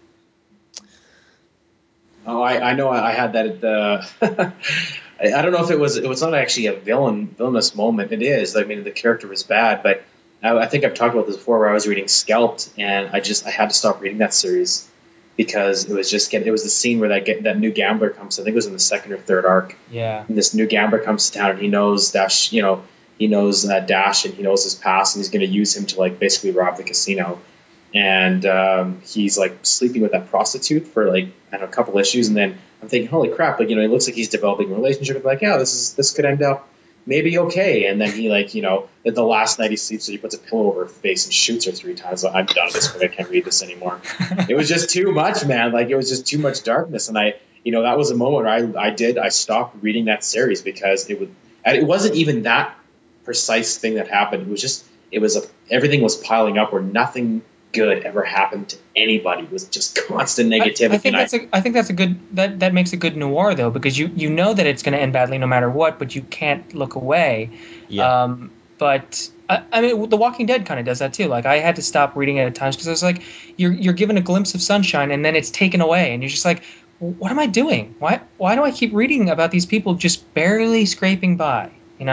Oh, I know I had that at the. I don't know if it was not actually a villainous moment. It is. I mean, the character was bad, but I think I've talked about this before. Where I was reading Scalped, and I had to stop reading that series because it was it was the scene where that new gambler comes. I think it was in the second or third arc. Yeah. And this new gambler comes to town, and he knows Dash. He knows Dash, and he knows his past, and he's going to use him to like basically rob the casino. And he's like sleeping with that prostitute for like I don't know, a couple issues, and then I'm thinking, holy crap! Like it looks like he's developing a relationship. Like, yeah, this could end up maybe okay. And then he like at the last night he sleeps, so he puts a pillow over her face and shoots her 3 times. Like, I'm done with this book. I can't read this anymore. It was just too much, man. Like it was just too much darkness, and that was a moment where I stopped reading that series because it wasn't even that precise thing that happened. Everything was piling up where nothing good ever happened to anybody. It was just constant negativity. I think that's a good that makes a good noir though, because you know that it's going to end badly no matter what, but you can't look away. yeah, But I mean, The Walking Dead kind of does that too. Like I had to stop reading it at times because I was like, you're given a glimpse of sunshine and then it's taken away, and you're just like, what am I doing? Why do I keep reading about these people just barely scraping by?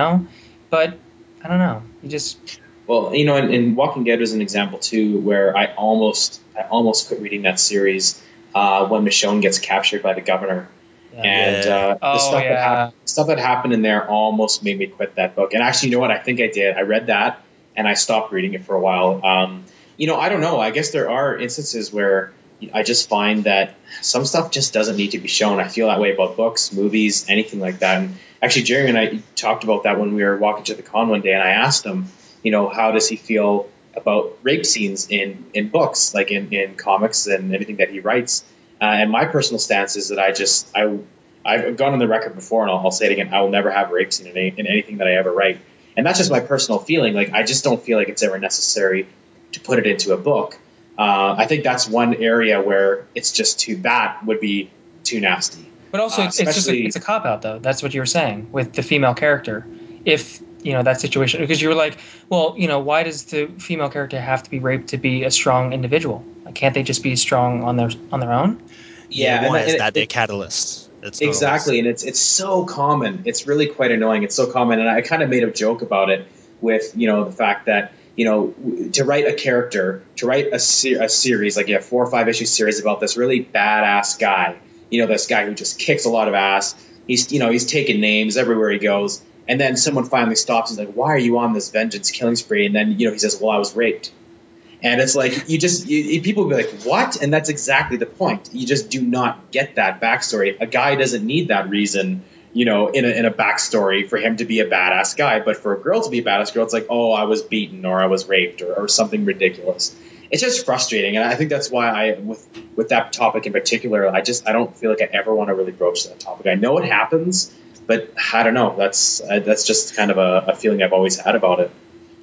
But I don't know. You just Well, and Walking Dead was an example too, where I almost quit reading that series when Michonne gets captured by the governor, and the Oh yeah. stuff that happened in there almost made me quit that book. And actually, you know what? I think I did. I read that and I stopped reading it for a while. I don't know. I guess there are instances where I just find that some stuff just doesn't need to be shown. I feel that way about books, movies, anything like that. And actually, Jeremy and I talked about that when we were walking to the con one day, and I asked him, how does he feel about rape scenes in books, like in comics and anything that he writes. And my personal stance is that I've gone on the record before, and I'll say it again, I will never have a rape scene in anything that I ever write. And that's just my personal feeling. Like, I just don't feel like it's ever necessary to put it into a book. I think that's one area where that would be too nasty. But also, it's a cop out though. That's what you were saying with the female character. If that situation, because you were like, well, why does the female character have to be raped to be a strong individual? Like, can't they just be strong on their own? Yeah, why is that their catalyst? It's not exactly, and it's so common. It's really quite annoying. It's so common, and I kind of made a joke about it with the fact that to write a character, to write a series like a 4 or 5 issue series about this really badass guy, this guy who just kicks a lot of ass. He's taking names everywhere he goes, and then someone finally stops. He's like, "Why are you on this vengeance killing spree?" And then he says, "Well, I was raped." And it's like people will be like, "What?" And that's exactly the point. You just do not get that backstory. A guy doesn't need that reason, in a backstory for him to be a badass guy. But for a girl to be a badass girl, it's like, "Oh, I was beaten, or I was raped, or something ridiculous." It's just frustrating, and I think that's why with that topic in particular, I don't feel like I ever want to really broach that topic. I know it happens, but I don't know. That's just kind of a feeling I've always had about it.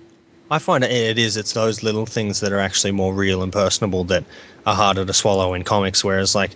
I find it's those little things that are actually more real and personable that are harder to swallow in comics, whereas like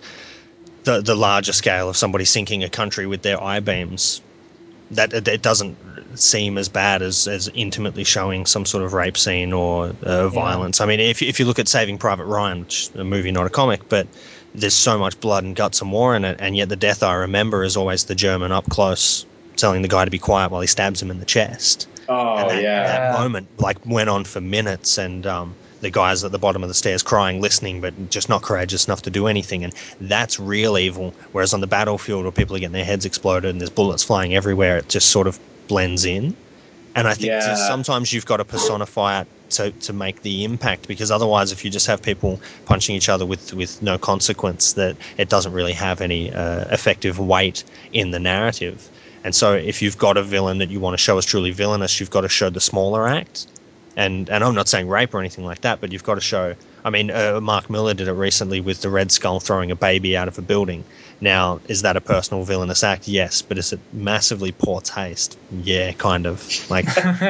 the larger scale of somebody sinking a country with their eye beams, that it doesn't seem as bad as intimately showing some sort of rape scene or violence. I mean, if you look at Saving Private Ryan, which is a movie, not a comic, but there's so much blood and guts and war in it, and yet the death I remember is always the German up close telling the guy to be quiet while he stabs him in the chest. Oh, and that moment like went on for minutes, and the guys at the bottom of the stairs crying, listening, but just not courageous enough to do anything. And that's real evil. Whereas on the battlefield, where people are getting their heads exploded and there's bullets flying everywhere, it just sort of blends in. And I think Yeah. sometimes you've got to personify it to make the impact, because otherwise, if you just have people punching each other with no consequence, that it doesn't really have any effective weight in the narrative. And so if you've got a villain that you want to show as truly villainous, you've got to show the smaller act. And I'm not saying rape or anything like that, but you've got to show... I mean, Mark Miller did it recently with the Red Skull throwing a baby out of a building. Now, is that a personal villainous act? Yes. But is it massively poor taste? Yeah, kind of. Like,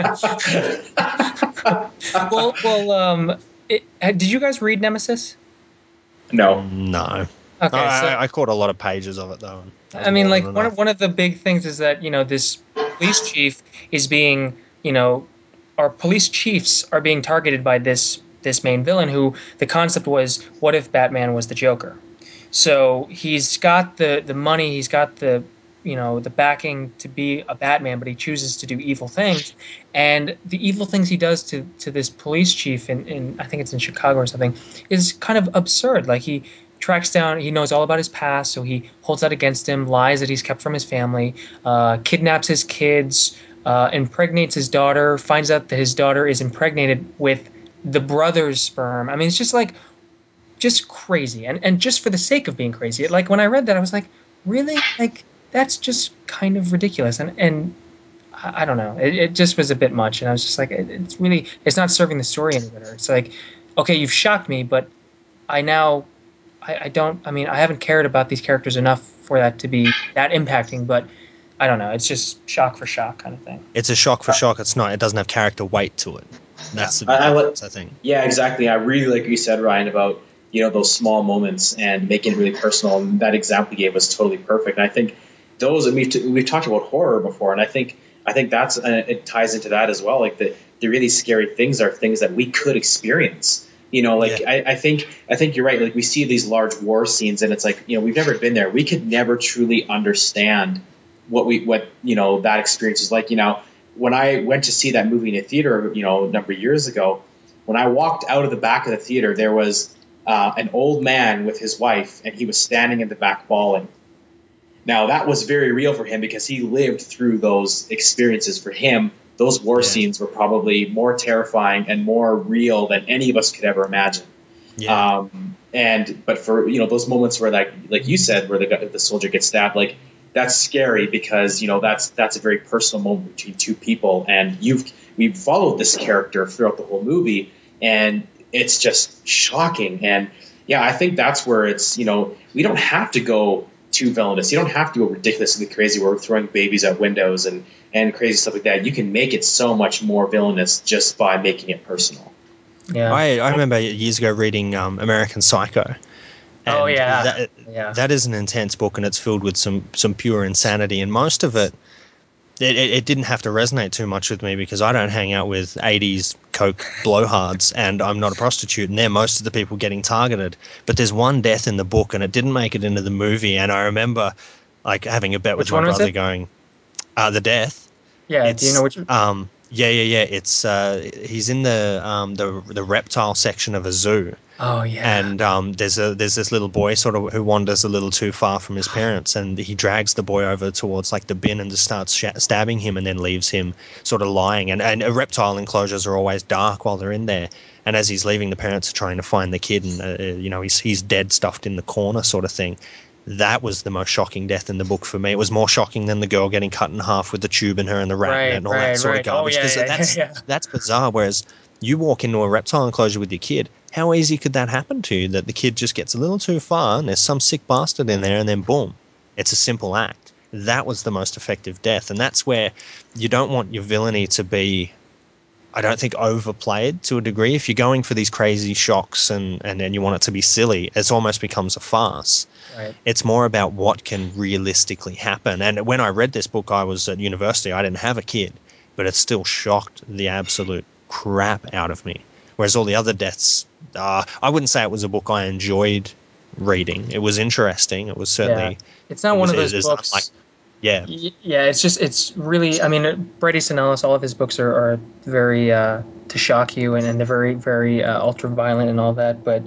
did you guys read Nemesis? No. no. Okay, so I caught a lot of pages of it, though. And that was I mean, more than like enough. one of the big things is that this police chief is being, our police chiefs are being targeted by this main villain, who the concept was, what if Batman was the Joker? So he's got the money, he's got the the backing to be a Batman, but he chooses to do evil things, and the evil things he does to this police chief in I think it's in Chicago or something is kind of absurd. Like he tracks down, he knows all about his past, so he holds that against him, lies that he's kept from his family, kidnaps his kids, impregnates his daughter, finds out that his daughter is impregnated with the brother's sperm. I mean, it's just crazy, and just for the sake of being crazy. Like when I read that, I was like, really? Like that's just kind of ridiculous, and I don't know. It just was a bit much, and I was just like, it's not serving the story any better. It's like, okay, you've shocked me, but I now I don't. I mean, I haven't cared about these characters enough for that to be that impacting. But I don't know. It's just shock for shock kind of thing. It's a shock for shock. It's not. It doesn't have character weight to it. That's the big I difference, I think. Yeah, exactly. I really like what you said, Ryan, about those small moments and making it really personal. And that example you gave was totally perfect. And I think those, and we've talked about horror before, and I think that's it ties into that as well. Like the really scary things are things that we could experience. Yeah. I think you're right. Like we see these large war scenes, and it's like we've never been there. We could never truly understand what that experience is like. When I went to see that movie in a theater, a number of years ago, when I walked out of the back of the theater, there was an old man with his wife, and he was standing in the back bawling. Now, that was very real for him because he lived through those experiences. For him, those war scenes were probably more terrifying and more real than any of us could ever imagine. Yeah. But for those moments where like you said, where the soldier gets stabbed, like that's scary because that's a very personal moment between two people, and we've followed this character throughout the whole movie, and it's just shocking. And yeah, I think that's where it's we don't have to go too villainous. You don't have to go ridiculously crazy where we're throwing babies out windows and crazy stuff like that. You can make it so much more villainous just by making it personal. Yeah. I remember years ago reading American Psycho. Oh, And yeah. that is an intense book, and it's filled with some pure insanity. And most of it didn't have to resonate too much with me because I don't hang out with 80s coke blowhards, and I'm not a prostitute, and they're most of the people getting targeted. But there's one death in the book, and it didn't make it into the movie. And I remember like having a bet Which with my one was brother it? going, the death. Yeah. Do you know which? Yeah. It's he's in the reptile section of a zoo. Oh, yeah. And there's this little boy sort of who wanders a little too far from his parents, and he drags the boy over towards like the bin and just starts stabbing him, and then leaves him sort of lying. And reptile enclosures are always dark while they're in there. And as he's leaving, the parents are trying to find the kid, and he's dead, stuffed in the corner, sort of thing. That was the most shocking death in the book for me. It was more shocking than the girl getting cut in half with the tube in her and the rat in it Right. and all that Right. sort of Right. Oh, garbage. yeah. Because Yeah. that's bizarre. Whereas you walk into a reptile enclosure with your kid, how easy could that happen to you? That the kid just gets a little too far and there's some sick bastard in there, and then boom, it's a simple act. That was the most effective death. And that's where you don't want your villainy to be, I don't think, overplayed to a degree. If you're going for these crazy shocks and then you want it to be silly, it almost becomes a farce. Right. It's more about what can realistically happen. And when I read this book, I was at university. I didn't have a kid, but it still shocked the absolute crap out of me. Whereas all the other deaths, I wouldn't say it was a book I enjoyed reading. It was interesting. It was Yeah. certainly, It's not one of those unlike, books. yeah. Yeah, it's really, I mean, Bret Easton Ellis, all of his books are very to shock you, and they're very, very ultra violent and all that. But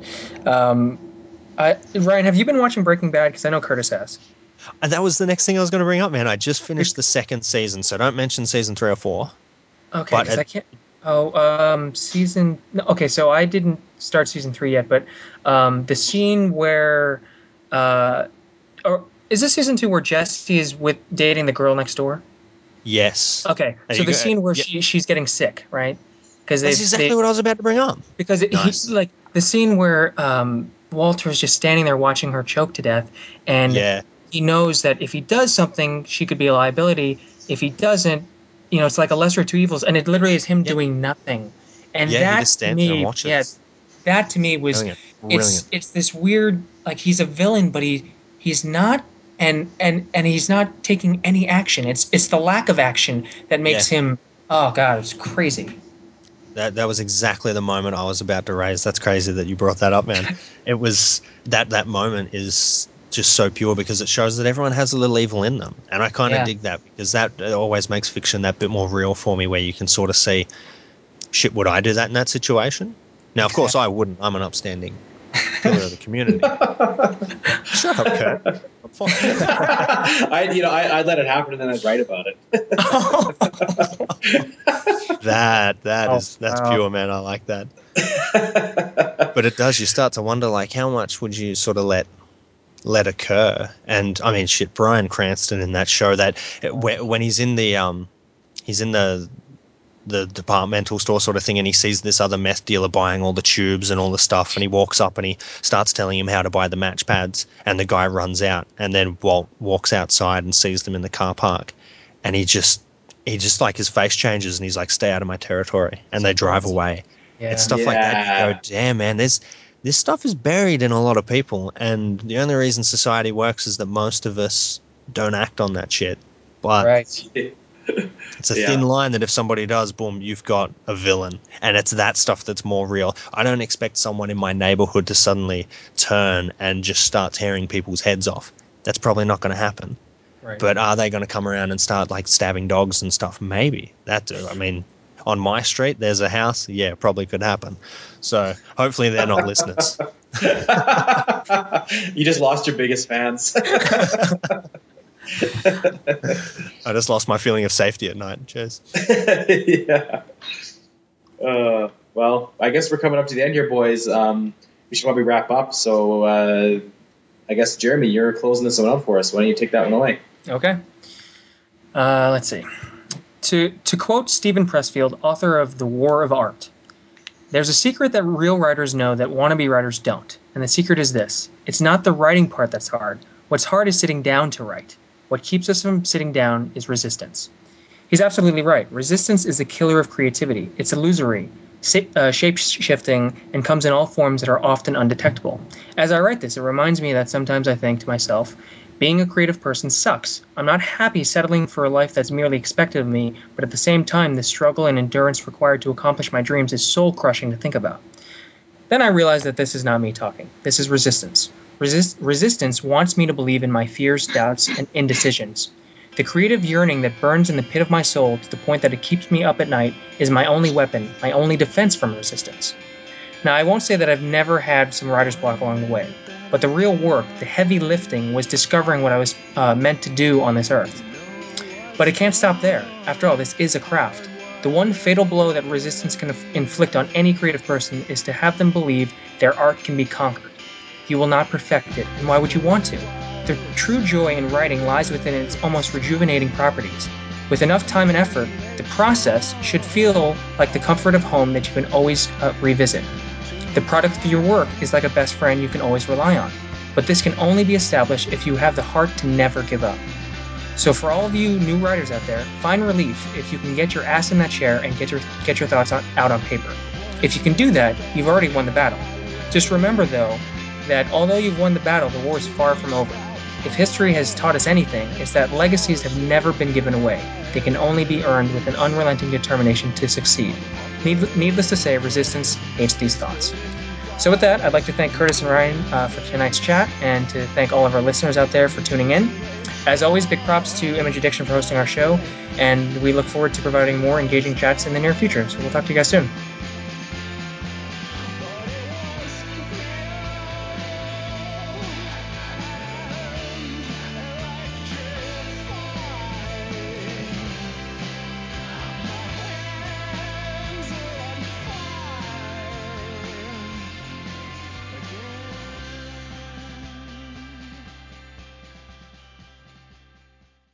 Ryan, have you been watching Breaking Bad? Because I know Curtis has. And that was the next thing I was going to bring up, man. I just finished the second season, so don't mention season 3 or 4. Okay, But because I can't. Oh, season. No, okay, so I didn't start season 3 yet, but the scene where, uh, or is this season 2 where Jesse is with dating the girl next door? yes, Okay, so the scene where yeah, she's getting sick, right? Because that's exactly what I was about to bring up. because he Nice. like the scene where Walter is just standing there watching her choke to death, and Yeah, he knows that if he does something, she could be a liability. If he doesn't, it's like a lesser of two evils, and it literally is him yeah, doing nothing. And yeah. He that just to stands there and me, yeah, watches. that to me was Brilliant, it's brilliant. it's this weird like he's a villain, but he's not. And he's not taking any action. It's the lack of action that Yeah, makes him. Oh God, it's crazy. that was exactly the moment I was about to raise. That's crazy that you brought that up, man. It was that moment is just so pure because it shows that everyone has a little evil in them, and I kind of Yeah. dig that because that always makes fiction that bit more real for me, where you can sort of see, shit, would I do that in that situation? Now, of course, Exactly. I wouldn't. I'm an upstanding pillar of the community. Shut up, Kurt. I'm fine. I'd let it happen and then I'd write about it. Oh, That's wow. pure, man. I like that. But it does. You start to wonder, like, how much would you sort of let occur? And I mean, shit, Bryan Cranston in that show that when he's in the departmental store sort of thing, and he sees this other meth dealer buying all the tubes and all the stuff, and he walks up and he starts telling him how to buy the match pads, and the guy runs out, and then Walt walks outside and sees them in the car park, and he just like his face changes and he's like, stay out of my territory, and they drive away. It's Yeah. stuff like that you go, Yeah. damn, man, this stuff is buried in a lot of people, and the only reason society works is that most of us don't act on that shit. But Right. it's a thin Yeah. line that if somebody does, boom, you've got a villain. And it's that stuff that's more real. I don't expect someone in my neighborhood to suddenly turn and just start tearing people's heads off. That's probably not going to happen. Right. But are they going to come around and start like stabbing dogs and stuff? Maybe. I mean, on my street, there's a house. Yeah, probably could happen. So hopefully they're not listeners. You just lost your biggest fans. I just lost my feeling of safety at night. Cheers. Yeah. Well, I guess we're coming up to the end here, boys. We should probably wrap up. So I guess, Jeremy, you're closing this one out for us. Why don't you take that one away? Okay. Let's see. To quote Stephen Pressfield, author of The War of Art, there's a secret that real writers know that wannabe writers don't. And the secret is this: it's not the writing part that's hard. What's hard is sitting down to write. What keeps us from sitting down is resistance. He's absolutely right. Resistance is the killer of creativity. It's illusory, shape-shifting, and comes in all forms that are often undetectable. As I write this, it reminds me that sometimes I think to myself, being a creative person sucks. I'm not happy settling for a life that's merely expected of me, but at the same time, the struggle and endurance required to accomplish my dreams is soul-crushing to think about. Then I realize that this is not me talking. This is resistance. Resistance wants me to believe in my fears, doubts, and indecisions. The creative yearning that burns in the pit of my soul to the point that it keeps me up at night is my only weapon, my only defense from resistance. Now, I won't say that I've never had some writer's block along the way, but the real work, the heavy lifting, was discovering what I was meant to do on this earth. But it can't stop there. After all, this is a craft. The one fatal blow that resistance can inflict on any creative person is to have them believe their art can be conquered. You will not perfect it, and why would you want to? The true joy in writing lies within its almost rejuvenating properties. With enough time and effort, the process should feel like the comfort of home that you can always revisit. The product of your work is like a best friend you can always rely on. But this can only be established if you have the heart to never give up. So for all of you new writers out there, find relief if you can get your ass in that chair and get your thoughts out on paper. If you can do that, you've already won the battle. Just remember, though, that although you've won the battle, the war is far from over. If history has taught us anything, it's that legacies have never been given away. They can only be earned with an unrelenting determination to succeed. Needless to say, resistance hates these thoughts. So with that, I'd like to thank Curtis and Ryan for tonight's chat, and to thank all of our listeners out there for tuning in. As always, big props to Image Addiction for hosting our show, and we look forward to providing more engaging chats in the near future. So we'll talk to you guys soon.